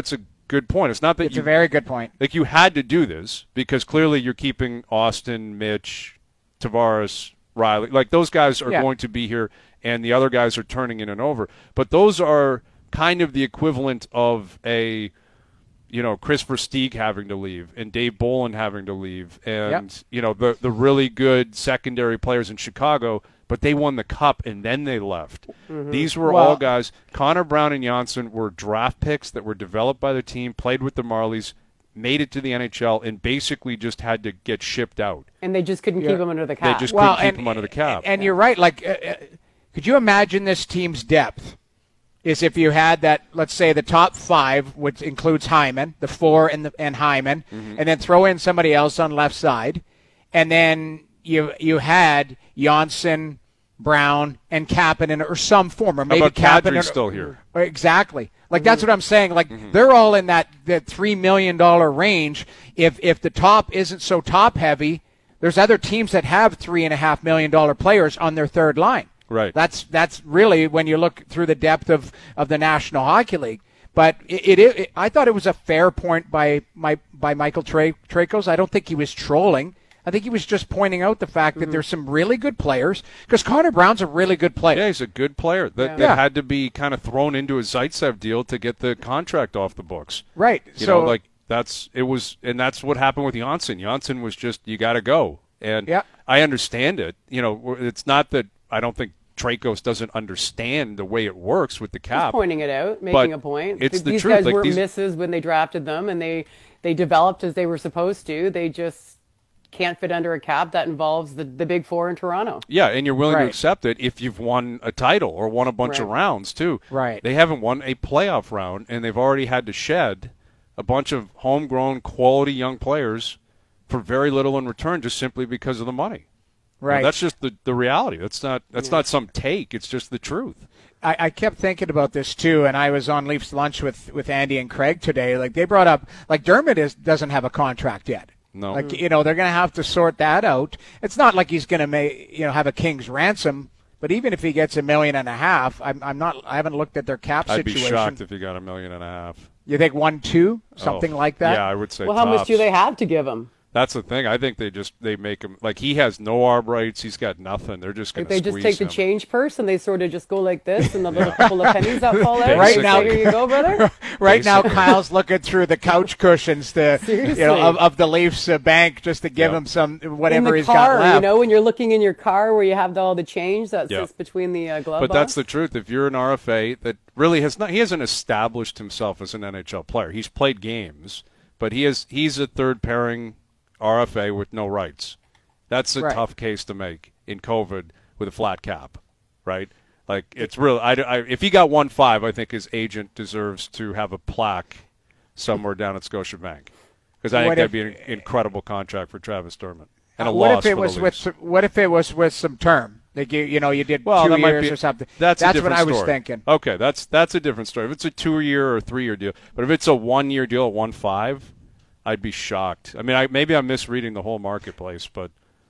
[SPEAKER 1] good point. It's not that
[SPEAKER 3] It's
[SPEAKER 1] you,
[SPEAKER 3] a very good point.
[SPEAKER 1] like you had to do this because clearly you're keeping Austin, Mitch, Tavares, Riley. Like those guys are
[SPEAKER 3] Yeah.
[SPEAKER 1] going to be here, and the other guys are turning in and over. But those are kind of the equivalent of a, you know, Chris Versteeg having to leave and Dave Bolin having to leave, and
[SPEAKER 3] Yep.
[SPEAKER 1] you know the the really good secondary players in Chicago. But they won the cup and then they left.
[SPEAKER 2] Mm-hmm.
[SPEAKER 1] These were
[SPEAKER 3] Well-
[SPEAKER 1] all guys. Connor Brown and Janssen were draft picks that were developed by the team, played with the Marlies, made it to the N H L, and basically just had to get shipped out.
[SPEAKER 2] And they just couldn't
[SPEAKER 3] Yeah.
[SPEAKER 2] keep him under the cap.
[SPEAKER 1] just-
[SPEAKER 3] Well,
[SPEAKER 1] couldn't keep
[SPEAKER 3] and,
[SPEAKER 1] him under the cap.
[SPEAKER 3] And you're right. Like, uh, uh, could you imagine this team's depth? Is if you had that, let's say the top five, which includes Hyman, the four and the and Hyman,
[SPEAKER 1] Mm-hmm.
[SPEAKER 3] and then throw in somebody else on left side, and then you you had Janssen, Brown, and Kapanen or some form, or maybe
[SPEAKER 1] about
[SPEAKER 3] Kapanen
[SPEAKER 1] Kadri's still here?
[SPEAKER 3] or- Exactly. Like that's what I'm saying. Like they're all in that, that three million dollar range. If if the top isn't so top heavy, there's other teams that have three and a half million dollar players on their third line.
[SPEAKER 1] Right.
[SPEAKER 3] That's that's really when you look through the depth of, of the National Hockey League. But it, it, it I thought it was a fair point by my by Michael Tre- Tracos. I don't think he was trolling. I think he was just pointing out the fact that there's some really good players because Connor Brown's a really good player.
[SPEAKER 1] Yeah, he's a good player that,
[SPEAKER 2] Yeah.
[SPEAKER 1] that
[SPEAKER 3] Yeah.
[SPEAKER 1] had to be kind of thrown into a Zaitsev deal to get the contract off the books.
[SPEAKER 3] Right.
[SPEAKER 1] You
[SPEAKER 3] so
[SPEAKER 1] know, like that's it was, and that's what happened with Janssen. Janssen was just you got to go, and
[SPEAKER 3] Yeah.
[SPEAKER 1] I understand it. You know, it's not that I don't think Tracos doesn't understand the way it works with the
[SPEAKER 2] He's
[SPEAKER 1] cap.
[SPEAKER 2] pointing it out, making
[SPEAKER 1] But
[SPEAKER 2] a point.
[SPEAKER 1] it's the
[SPEAKER 2] these
[SPEAKER 1] truth.
[SPEAKER 2] guys
[SPEAKER 1] Like,
[SPEAKER 2] weren't
[SPEAKER 1] these-
[SPEAKER 2] misses when they drafted them, and they they developed as they were supposed to. They just can't fit under a cap that involves the, the big four in Toronto.
[SPEAKER 1] Yeah, and you're willing
[SPEAKER 3] Right.
[SPEAKER 1] to accept it if you've won a title or won a bunch of
[SPEAKER 2] Right.
[SPEAKER 1] rounds too.
[SPEAKER 3] Right.
[SPEAKER 1] They haven't won a playoff round, and they've already had to shed a bunch of homegrown, quality young players for very little in return, just simply because of the money. You know,
[SPEAKER 3] right.
[SPEAKER 1] that's just the, the reality. That's not that's not some take. It's just the truth.
[SPEAKER 3] I, I kept thinking about this too, and I was on Leafs lunch with, with Andy and Craig today. Like they brought up, like Dermott is doesn't have a contract yet.
[SPEAKER 1] No.
[SPEAKER 3] Like you know they're going to have to sort that out. It's not like he's going to make you know have a king's ransom, but even if he gets a million and a half, I'm I'm not. I haven't looked at their cap
[SPEAKER 1] I'd
[SPEAKER 3] situation.
[SPEAKER 1] be shocked if he got a million and a half.
[SPEAKER 3] You think one, two, something
[SPEAKER 1] Oh,
[SPEAKER 3] like that?
[SPEAKER 1] Yeah, I would say.
[SPEAKER 2] Well, how much
[SPEAKER 1] tops.
[SPEAKER 2] do they have to give him?
[SPEAKER 1] That's the thing. I think they just they make him like he has no arb rights. He's got nothing. They're just going
[SPEAKER 2] Like
[SPEAKER 1] to
[SPEAKER 2] they
[SPEAKER 1] squeeze
[SPEAKER 2] just take the
[SPEAKER 1] him.
[SPEAKER 2] change purse and they sort of just go like this, and the little couple of pennies that fall out.
[SPEAKER 3] Right
[SPEAKER 2] Say,
[SPEAKER 3] now-
[SPEAKER 2] here you go, brother.
[SPEAKER 3] Right now,
[SPEAKER 1] Basically.
[SPEAKER 3] Kyle's looking through the couch cushions to you
[SPEAKER 2] Seriously.
[SPEAKER 3] know of, of the Leafs uh, bank just to give
[SPEAKER 1] Yeah.
[SPEAKER 3] him some
[SPEAKER 2] In
[SPEAKER 3] whatever
[SPEAKER 2] the
[SPEAKER 3] he's
[SPEAKER 2] car,
[SPEAKER 3] got left.
[SPEAKER 2] you know, when you're looking in your car where you have all the change that
[SPEAKER 1] Yeah.
[SPEAKER 2] sits between the uh, glove
[SPEAKER 1] But that's
[SPEAKER 2] box.
[SPEAKER 1] the truth. If you're an R F A that really has not, he hasn't established himself as an N H L player. He's played games, but he is he's a third pairing R F A with no rights. That's a
[SPEAKER 3] Right.
[SPEAKER 1] tough case to make in COVID with a flat cap, right? Like it's real. I, I, if he got one five, I think his agent deserves to have a plaque somewhere down at Scotiabank because I think
[SPEAKER 3] What
[SPEAKER 1] that'd
[SPEAKER 3] if-
[SPEAKER 1] be an incredible contract for Travis Dermott and a
[SPEAKER 3] what
[SPEAKER 1] loss
[SPEAKER 3] if it
[SPEAKER 1] for
[SPEAKER 3] was
[SPEAKER 1] the
[SPEAKER 3] with
[SPEAKER 1] Leafs.
[SPEAKER 3] some, what if it was with some term? Like you, you know, you did
[SPEAKER 1] Well,
[SPEAKER 3] two
[SPEAKER 1] that might
[SPEAKER 3] years
[SPEAKER 1] be,
[SPEAKER 3] or something.
[SPEAKER 1] That's, a
[SPEAKER 3] what
[SPEAKER 1] different
[SPEAKER 3] I was
[SPEAKER 1] story.
[SPEAKER 3] thinking.
[SPEAKER 1] Okay, that's that's a different story. If it's a two-year or a three-year deal, but if it's a one-year deal at one five, I'd be shocked. I mean, I, maybe I'm misreading the whole marketplace, but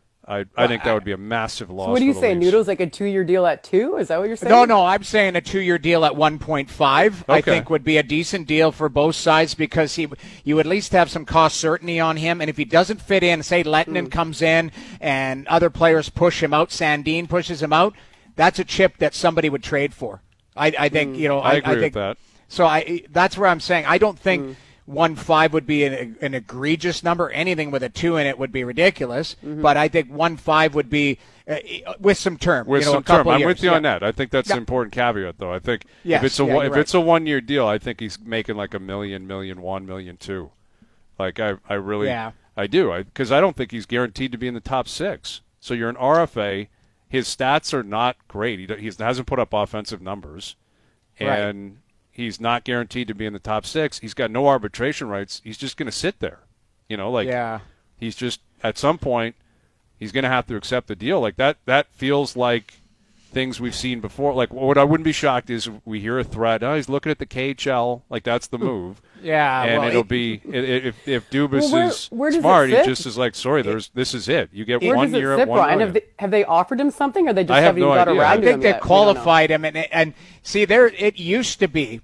[SPEAKER 1] I I think that would be a massive loss.
[SPEAKER 2] So what do you
[SPEAKER 1] for the
[SPEAKER 2] say?
[SPEAKER 1] Leafs.
[SPEAKER 2] Noodles like a two-year deal at two? Is that what you're saying?
[SPEAKER 3] No, no, I'm saying a two-year deal at one point five. I
[SPEAKER 1] Okay.
[SPEAKER 3] think would be a decent deal for both sides because he, you at least have some cost certainty on him. And if he doesn't fit in, say Lettinen comes in and other players push him out, Sandin pushes him out, that's a chip that somebody would trade for. I, I think you know.
[SPEAKER 1] I agree with
[SPEAKER 3] think,
[SPEAKER 1] that.
[SPEAKER 3] So I that's where I'm saying I don't think. One five would be an, an egregious number. Anything with a two in it would be ridiculous. But I think one five would be uh, with some term.
[SPEAKER 1] With
[SPEAKER 3] you know,
[SPEAKER 1] some
[SPEAKER 3] a couple
[SPEAKER 1] term, I'm
[SPEAKER 3] years.
[SPEAKER 1] with you
[SPEAKER 3] Yeah.
[SPEAKER 1] on that. I think that's
[SPEAKER 3] Yeah.
[SPEAKER 1] an important caveat, though. I think
[SPEAKER 3] Yes,
[SPEAKER 1] if it's a
[SPEAKER 3] yeah,
[SPEAKER 1] one-
[SPEAKER 3] you're
[SPEAKER 1] if
[SPEAKER 3] right.
[SPEAKER 1] it's a one-year deal, I think he's making like a million, million one, million two. Like I, I really,
[SPEAKER 3] Yeah.
[SPEAKER 1] I do, I because I don't think he's guaranteed to be in the top six. So you're an R F A. His stats are not great. He he hasn't put up offensive numbers,
[SPEAKER 3] Right.
[SPEAKER 1] and he's not guaranteed to be in the top six. He's got no arbitration rights. He's just going to sit there. You know, like
[SPEAKER 3] Yeah.
[SPEAKER 1] he's just at some point he's going to have to accept the deal. Like that that feels like things we've seen before. Like what I wouldn't be shocked is if we hear a threat. Oh, he's looking at the K H L. Like that's the move.
[SPEAKER 3] Yeah,
[SPEAKER 1] and
[SPEAKER 3] well,
[SPEAKER 1] it'll
[SPEAKER 3] it-
[SPEAKER 1] be i- i- if if Dubas
[SPEAKER 2] Well, where-
[SPEAKER 1] is
[SPEAKER 2] where does it
[SPEAKER 1] smart, he
[SPEAKER 2] sit?
[SPEAKER 1] just is like, sorry, there's this is it. You get
[SPEAKER 2] Where
[SPEAKER 1] one
[SPEAKER 2] does it
[SPEAKER 1] year
[SPEAKER 2] sit,
[SPEAKER 1] at one
[SPEAKER 2] Brian?
[SPEAKER 1] million.
[SPEAKER 2] Have they, have they offered him something, or they just
[SPEAKER 1] I have
[SPEAKER 2] haven't
[SPEAKER 1] no
[SPEAKER 2] even got
[SPEAKER 1] idea.
[SPEAKER 2] around
[SPEAKER 3] I
[SPEAKER 2] to
[SPEAKER 3] think
[SPEAKER 2] him
[SPEAKER 3] they
[SPEAKER 2] yet? We don't know.
[SPEAKER 3] qualified him, and and see, there it used to be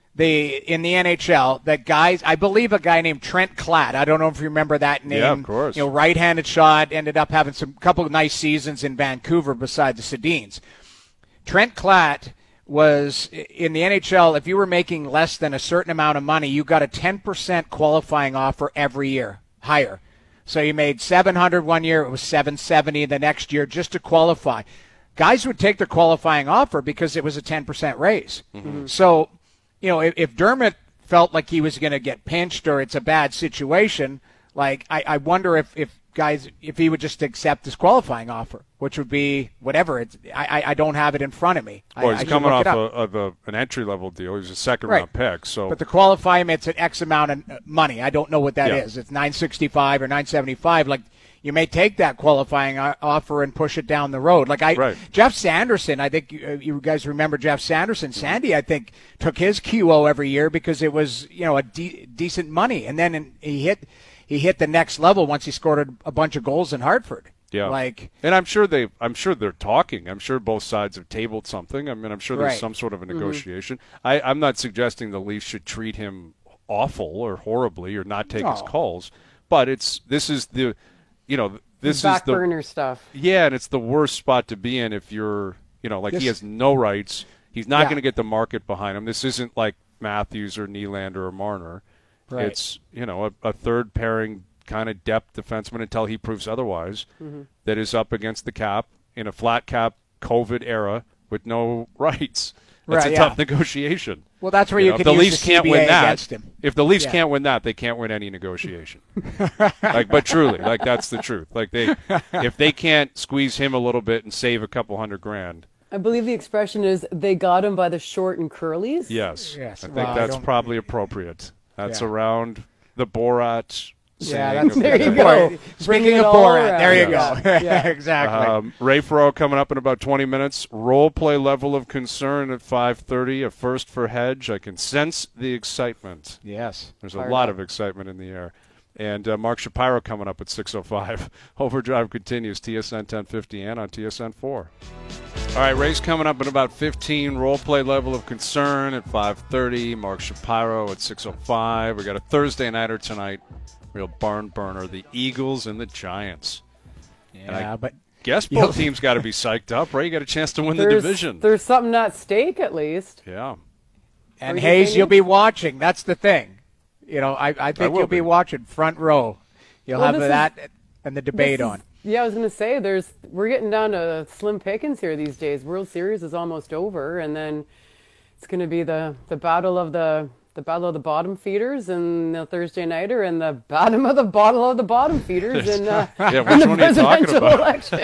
[SPEAKER 3] the in the N H L that guys, I believe a guy named Trent Klatt. I don't know if you remember that name.
[SPEAKER 1] Yeah, of course.
[SPEAKER 3] You know, right-handed shot, ended up having some couple of nice seasons in Vancouver beside the Sedins. Trent Klatt was in the N H L. If you were making less than a certain amount of money, you got a ten percent qualifying offer every year, higher. So you made seven hundred one year, it was seven seventy the next year just to qualify. Guys would take the qualifying offer because it was a ten percent raise. Mm-hmm. So, you know, if, if Dermott felt like he was going to get pinched or it's a bad situation, like I, I wonder if, if guys, if he would just accept this qualifying offer, which would be whatever. It's, I, I don't have it in front of me.
[SPEAKER 1] Well,
[SPEAKER 3] I,
[SPEAKER 1] he's
[SPEAKER 3] I
[SPEAKER 1] coming off
[SPEAKER 3] a,
[SPEAKER 1] a, of a, an entry-level deal. He's a second-round
[SPEAKER 3] right.
[SPEAKER 1] pick. So,
[SPEAKER 3] But the qualifying, it's an X amount of money. I don't know what that
[SPEAKER 1] yeah.
[SPEAKER 3] is. It's nine sixty-five or nine seventy-five. Like, you may take that qualifying offer and push it down the road. Like I,
[SPEAKER 1] right.
[SPEAKER 3] Jeff Sanderson, I think you, you guys remember Jeff Sanderson. Sandy, I think, took his Q O every year because it was, you know, a de- decent money. And then in, he hit he hit the next level once he scored a, a bunch of goals in Hartford.
[SPEAKER 1] Yeah,
[SPEAKER 3] like,
[SPEAKER 1] and I'm sure they, I'm sure they're talking. I'm sure both sides have tabled something. I mean, I'm sure there's
[SPEAKER 3] right.
[SPEAKER 1] some sort of a negotiation. Mm-hmm. I, I'm not suggesting the Leafs should treat him awful or horribly or not take
[SPEAKER 3] no.
[SPEAKER 1] his calls, but it's this is the, you know. This
[SPEAKER 2] back
[SPEAKER 1] is the
[SPEAKER 2] burner stuff.
[SPEAKER 1] Yeah, and it's the worst spot to be in if you're, you know, like
[SPEAKER 3] this,
[SPEAKER 1] he has no rights. He's not
[SPEAKER 3] yeah.
[SPEAKER 1] going to get the market behind him. This isn't like Matthews or Nylander or Marner.
[SPEAKER 3] Right.
[SPEAKER 1] It's, you know, a, a third pairing kind of depth defenseman until he proves otherwise mm-hmm. that is up against the cap in a flat cap COVID era with no rights. That's
[SPEAKER 3] right,
[SPEAKER 1] a
[SPEAKER 3] yeah.
[SPEAKER 1] tough negotiation.
[SPEAKER 3] Well, that's where
[SPEAKER 1] you,
[SPEAKER 3] you
[SPEAKER 1] know,
[SPEAKER 3] could
[SPEAKER 1] if the
[SPEAKER 3] use
[SPEAKER 1] Leafs
[SPEAKER 3] the
[SPEAKER 1] can't
[SPEAKER 3] C B A
[SPEAKER 1] win that.
[SPEAKER 3] against him.
[SPEAKER 1] If the Leafs
[SPEAKER 3] yeah.
[SPEAKER 1] can't win that, they can't win any negotiation. like, but truly, like that's the truth. Like they, if they can't squeeze him a little bit and save a couple hundred grand.
[SPEAKER 2] I believe the expression is they got him by the short and curlies.
[SPEAKER 1] Yes,
[SPEAKER 3] yes.
[SPEAKER 1] I think
[SPEAKER 3] well,
[SPEAKER 1] that's
[SPEAKER 3] I
[SPEAKER 1] probably appropriate. That's
[SPEAKER 3] yeah.
[SPEAKER 1] around the Borat.
[SPEAKER 3] Yeah, that's,
[SPEAKER 2] there you
[SPEAKER 3] go.
[SPEAKER 2] go.
[SPEAKER 3] Speaking of Borat, there you go. Yeah, exactly.
[SPEAKER 1] Um, Ray Ferraro coming up in about twenty minutes. Role play level of concern at five thirty. A first for Hedge. I can sense the excitement.
[SPEAKER 3] Yes.
[SPEAKER 1] There's a lot of excitement in the air. And uh, Mark Shapiro coming up at six oh five. Overdrive continues, T S N ten fifty and on T S N four. All right, Ray's coming up in about fifteen. Role play level of concern at five thirty. Mark Shapiro at six oh five. We got a Thursday nighter tonight. Real barn burner, the Eagles and the Giants.
[SPEAKER 3] Yeah, but
[SPEAKER 1] guess both teams got to be psyched up, right? You got a chance to win the
[SPEAKER 2] There's,
[SPEAKER 1] division.
[SPEAKER 2] there's something at stake, at least.
[SPEAKER 1] Yeah.
[SPEAKER 3] And
[SPEAKER 2] you
[SPEAKER 3] Hayes,
[SPEAKER 2] thinking?
[SPEAKER 3] you'll be watching. That's the thing. You know, I, I think
[SPEAKER 1] will
[SPEAKER 3] you'll be.
[SPEAKER 1] be.
[SPEAKER 3] watching front row. You'll
[SPEAKER 2] Well,
[SPEAKER 3] have
[SPEAKER 2] this
[SPEAKER 3] that
[SPEAKER 2] is-
[SPEAKER 3] and the debate
[SPEAKER 2] This is-
[SPEAKER 3] on.
[SPEAKER 2] Yeah, I was going to say, there's we're getting down to slim pickings here these days. World Series is almost over, and then it's going to be the, the battle of the the battle of the bottom feeders and the Thursday nighter, and the bottom of the bottle of the bottom feeders in, uh,
[SPEAKER 1] Yeah,
[SPEAKER 2] in
[SPEAKER 1] which
[SPEAKER 2] the
[SPEAKER 1] one are you talking
[SPEAKER 2] presidential
[SPEAKER 1] about?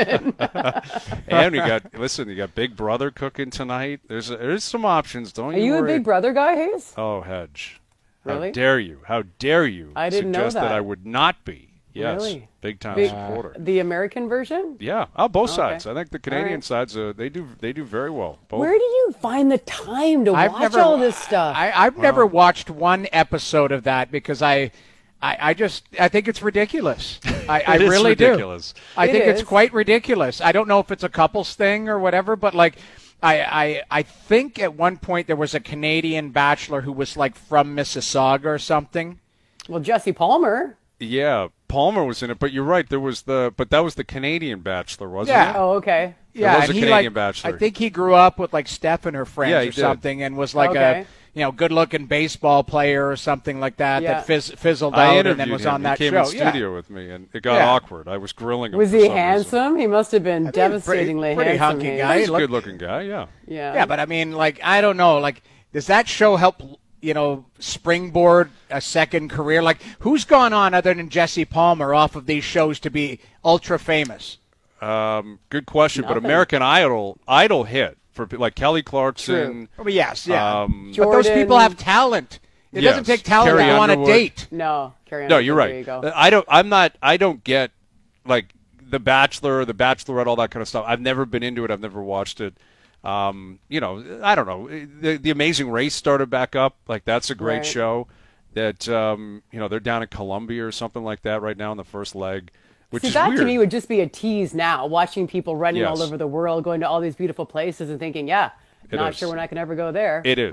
[SPEAKER 2] election.
[SPEAKER 1] And you got, listen, you got Big Brother cooking tonight. There's a, there's some options. Don't
[SPEAKER 2] Are
[SPEAKER 1] you
[SPEAKER 2] you a
[SPEAKER 1] worry.
[SPEAKER 2] Big Brother guy, Hayes?
[SPEAKER 1] Oh, Hedge. How
[SPEAKER 2] Really?
[SPEAKER 1] dare you? How dare you
[SPEAKER 2] I didn't know
[SPEAKER 1] suggest that.
[SPEAKER 2] that.
[SPEAKER 1] I would not be. Yes.
[SPEAKER 2] Really?
[SPEAKER 1] Big time
[SPEAKER 2] Big-
[SPEAKER 1] supporter.
[SPEAKER 2] The American version?
[SPEAKER 1] Yeah. Oh, both
[SPEAKER 2] Okay.
[SPEAKER 1] sides. I think the Canadian
[SPEAKER 2] right.
[SPEAKER 1] sides, uh, they do they do very well. Both.
[SPEAKER 2] Where do you find the time to
[SPEAKER 3] I've
[SPEAKER 2] watch
[SPEAKER 3] never,
[SPEAKER 2] all this stuff?
[SPEAKER 3] I, I've never watched one episode of that because I, I, I just I think it's ridiculous. I, I
[SPEAKER 1] It is
[SPEAKER 3] really
[SPEAKER 1] ridiculous.
[SPEAKER 3] do. I
[SPEAKER 2] It
[SPEAKER 3] think it's
[SPEAKER 2] is.
[SPEAKER 3] quite ridiculous. I don't know if it's a couples thing or whatever, but like. I, I I think at one point there was a Canadian bachelor who was like from Mississauga or something.
[SPEAKER 2] well, Jesse Palmer.
[SPEAKER 1] Yeah, Palmer was in it, but you're right. There was the, but that was the Canadian Bachelor, wasn't
[SPEAKER 3] Yeah.
[SPEAKER 1] it?
[SPEAKER 2] Oh, okay.
[SPEAKER 3] Yeah,
[SPEAKER 1] was
[SPEAKER 3] and
[SPEAKER 1] a
[SPEAKER 3] he
[SPEAKER 1] Canadian
[SPEAKER 3] like,
[SPEAKER 1] bachelor.
[SPEAKER 3] I think he grew up with like Steph and her friends
[SPEAKER 1] Yeah, he
[SPEAKER 3] or
[SPEAKER 1] did.
[SPEAKER 3] something, and was like
[SPEAKER 2] Okay.
[SPEAKER 3] a you know good-looking baseball player or something like that
[SPEAKER 2] Yeah.
[SPEAKER 3] that fizz, fizzled
[SPEAKER 1] I
[SPEAKER 3] out
[SPEAKER 1] interviewed
[SPEAKER 3] and then was
[SPEAKER 1] him.
[SPEAKER 3] on that
[SPEAKER 1] he came
[SPEAKER 3] show.
[SPEAKER 1] in
[SPEAKER 3] Yeah.
[SPEAKER 1] studio with me, and it got
[SPEAKER 3] Yeah.
[SPEAKER 1] awkward. I was grilling him.
[SPEAKER 2] Was
[SPEAKER 1] for
[SPEAKER 2] he
[SPEAKER 1] some reason.
[SPEAKER 2] handsome? He must have been
[SPEAKER 3] I think pretty-
[SPEAKER 2] devastatingly
[SPEAKER 3] pretty
[SPEAKER 2] handsome.
[SPEAKER 3] hunky
[SPEAKER 2] Hayes.
[SPEAKER 3] guy.
[SPEAKER 1] He's a
[SPEAKER 3] Look-
[SPEAKER 1] good-looking guy. Yeah.
[SPEAKER 2] Yeah.
[SPEAKER 3] Yeah, but I mean, like I don't know, like does that show help? You know, springboard a second career. Like, who's gone on other than Jesse Palmer off of these shows to be ultra famous?
[SPEAKER 1] Um, good question, but
[SPEAKER 2] Nothing.
[SPEAKER 1] American Idol, Idol hit for pe- like Kelly Clarkson.
[SPEAKER 3] Oh, yes, yeah.
[SPEAKER 1] Um,
[SPEAKER 3] but those
[SPEAKER 2] Jordan-
[SPEAKER 3] people have talent. It
[SPEAKER 1] Yes.
[SPEAKER 3] doesn't take talent
[SPEAKER 1] Carrie
[SPEAKER 3] to go on a
[SPEAKER 1] Underwood.
[SPEAKER 3] date.
[SPEAKER 2] No, carry on.
[SPEAKER 1] No, you're
[SPEAKER 2] There
[SPEAKER 1] right.
[SPEAKER 2] you go.
[SPEAKER 1] I don't. I'm not. I don't get like The Bachelor, The Bachelorette, all that kind of stuff. I've never been into it. I've never watched it. Um, you know, I don't know. The, the Amazing Race started back up. Like that's a great
[SPEAKER 2] Right.
[SPEAKER 1] show. That um, you know, they're down in Colombia or something like that right now in the first leg, which
[SPEAKER 2] See,
[SPEAKER 1] is
[SPEAKER 2] that
[SPEAKER 1] weird.
[SPEAKER 2] to me would just be a tease now, watching people running all
[SPEAKER 1] Yes.
[SPEAKER 2] over the world, going to all these beautiful places and thinking, yeah,
[SPEAKER 1] It
[SPEAKER 2] not
[SPEAKER 1] is.
[SPEAKER 2] sure when I can ever go there.
[SPEAKER 1] It is.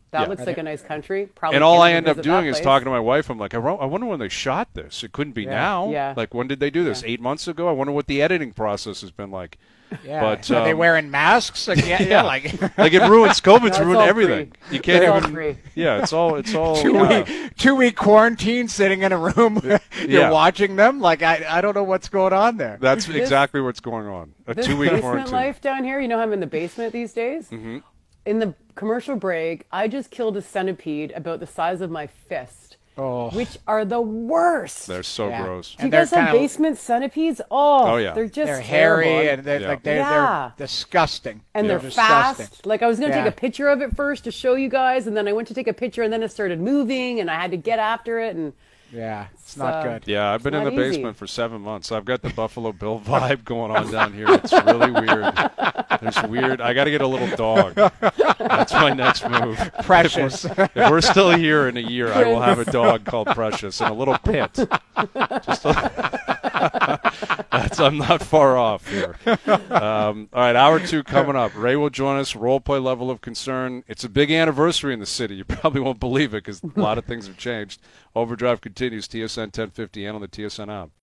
[SPEAKER 2] That
[SPEAKER 1] Yeah.
[SPEAKER 2] looks like a nice country. Probably
[SPEAKER 1] And all
[SPEAKER 2] can't
[SPEAKER 1] I
[SPEAKER 2] even
[SPEAKER 1] end up
[SPEAKER 2] visit
[SPEAKER 1] doing
[SPEAKER 2] that
[SPEAKER 1] is
[SPEAKER 2] place.
[SPEAKER 1] talking to my wife. I'm like, I, ro- I wonder when they shot this. It couldn't be
[SPEAKER 3] Yeah.
[SPEAKER 1] now.
[SPEAKER 2] Yeah.
[SPEAKER 1] Like, when did they do this?
[SPEAKER 2] Yeah.
[SPEAKER 1] Eight months ago? I wonder what the editing process has been like.
[SPEAKER 3] Yeah.
[SPEAKER 1] But,
[SPEAKER 3] Are they
[SPEAKER 1] um,
[SPEAKER 3] wearing masks? Like, yeah, yeah, like
[SPEAKER 1] like it ruins COVID's
[SPEAKER 2] No, it's
[SPEAKER 1] ruined
[SPEAKER 2] all
[SPEAKER 1] everything.
[SPEAKER 2] free.
[SPEAKER 1] You can't
[SPEAKER 2] It's all
[SPEAKER 1] even.
[SPEAKER 2] free.
[SPEAKER 1] Yeah, it's all. It's all.
[SPEAKER 3] two
[SPEAKER 1] uh,
[SPEAKER 3] week two week quarantine, sitting in a room. You're
[SPEAKER 1] Yeah.
[SPEAKER 3] watching them. Like I, I don't know what's going on there.
[SPEAKER 1] That's exactly what's going on. A
[SPEAKER 2] This
[SPEAKER 1] two week
[SPEAKER 2] basement
[SPEAKER 1] quarantine.
[SPEAKER 2] life down here, you know how I'm in the basement these days? Mm-hmm. In the commercial break, I just killed a centipede about the size of my fist,
[SPEAKER 3] Oh.
[SPEAKER 2] which are the worst.
[SPEAKER 1] They're so
[SPEAKER 3] Yeah.
[SPEAKER 1] gross.
[SPEAKER 2] Do you
[SPEAKER 3] And they're
[SPEAKER 2] guys have
[SPEAKER 3] kinda-
[SPEAKER 2] basement centipedes? Oh,
[SPEAKER 1] Oh, yeah.
[SPEAKER 2] they're just
[SPEAKER 3] They're hairy
[SPEAKER 2] terrible.
[SPEAKER 3] and they're
[SPEAKER 1] Yeah.
[SPEAKER 3] like they're,
[SPEAKER 2] Yeah.
[SPEAKER 3] they're disgusting.
[SPEAKER 2] And they're
[SPEAKER 3] disgusting.
[SPEAKER 2] fast. Like I was going to
[SPEAKER 3] Yeah.
[SPEAKER 2] take a picture of it first to show you guys, and then I went to take a picture, and then it started moving, and I had to get after it, and
[SPEAKER 3] Yeah, it's not
[SPEAKER 2] uh,
[SPEAKER 3] good.
[SPEAKER 1] Yeah, I've been in
[SPEAKER 2] not
[SPEAKER 1] the
[SPEAKER 2] easy.
[SPEAKER 1] basement for seven months. I've got the Buffalo Bill vibe going on down here. It's really weird. There's weird. I got to get a little dog. That's my next move.
[SPEAKER 3] Precious.
[SPEAKER 1] If we're still here in a year, I will have a dog called Precious and a little pit. Just a, that's, I'm not far off here. Um, all right, hour two coming up. Ray will join us. Role play level of concern. It's a big anniversary in the city. You probably won't believe it because a lot of things have changed. Overdrive continues. T S N ten fifty and on the T S N app.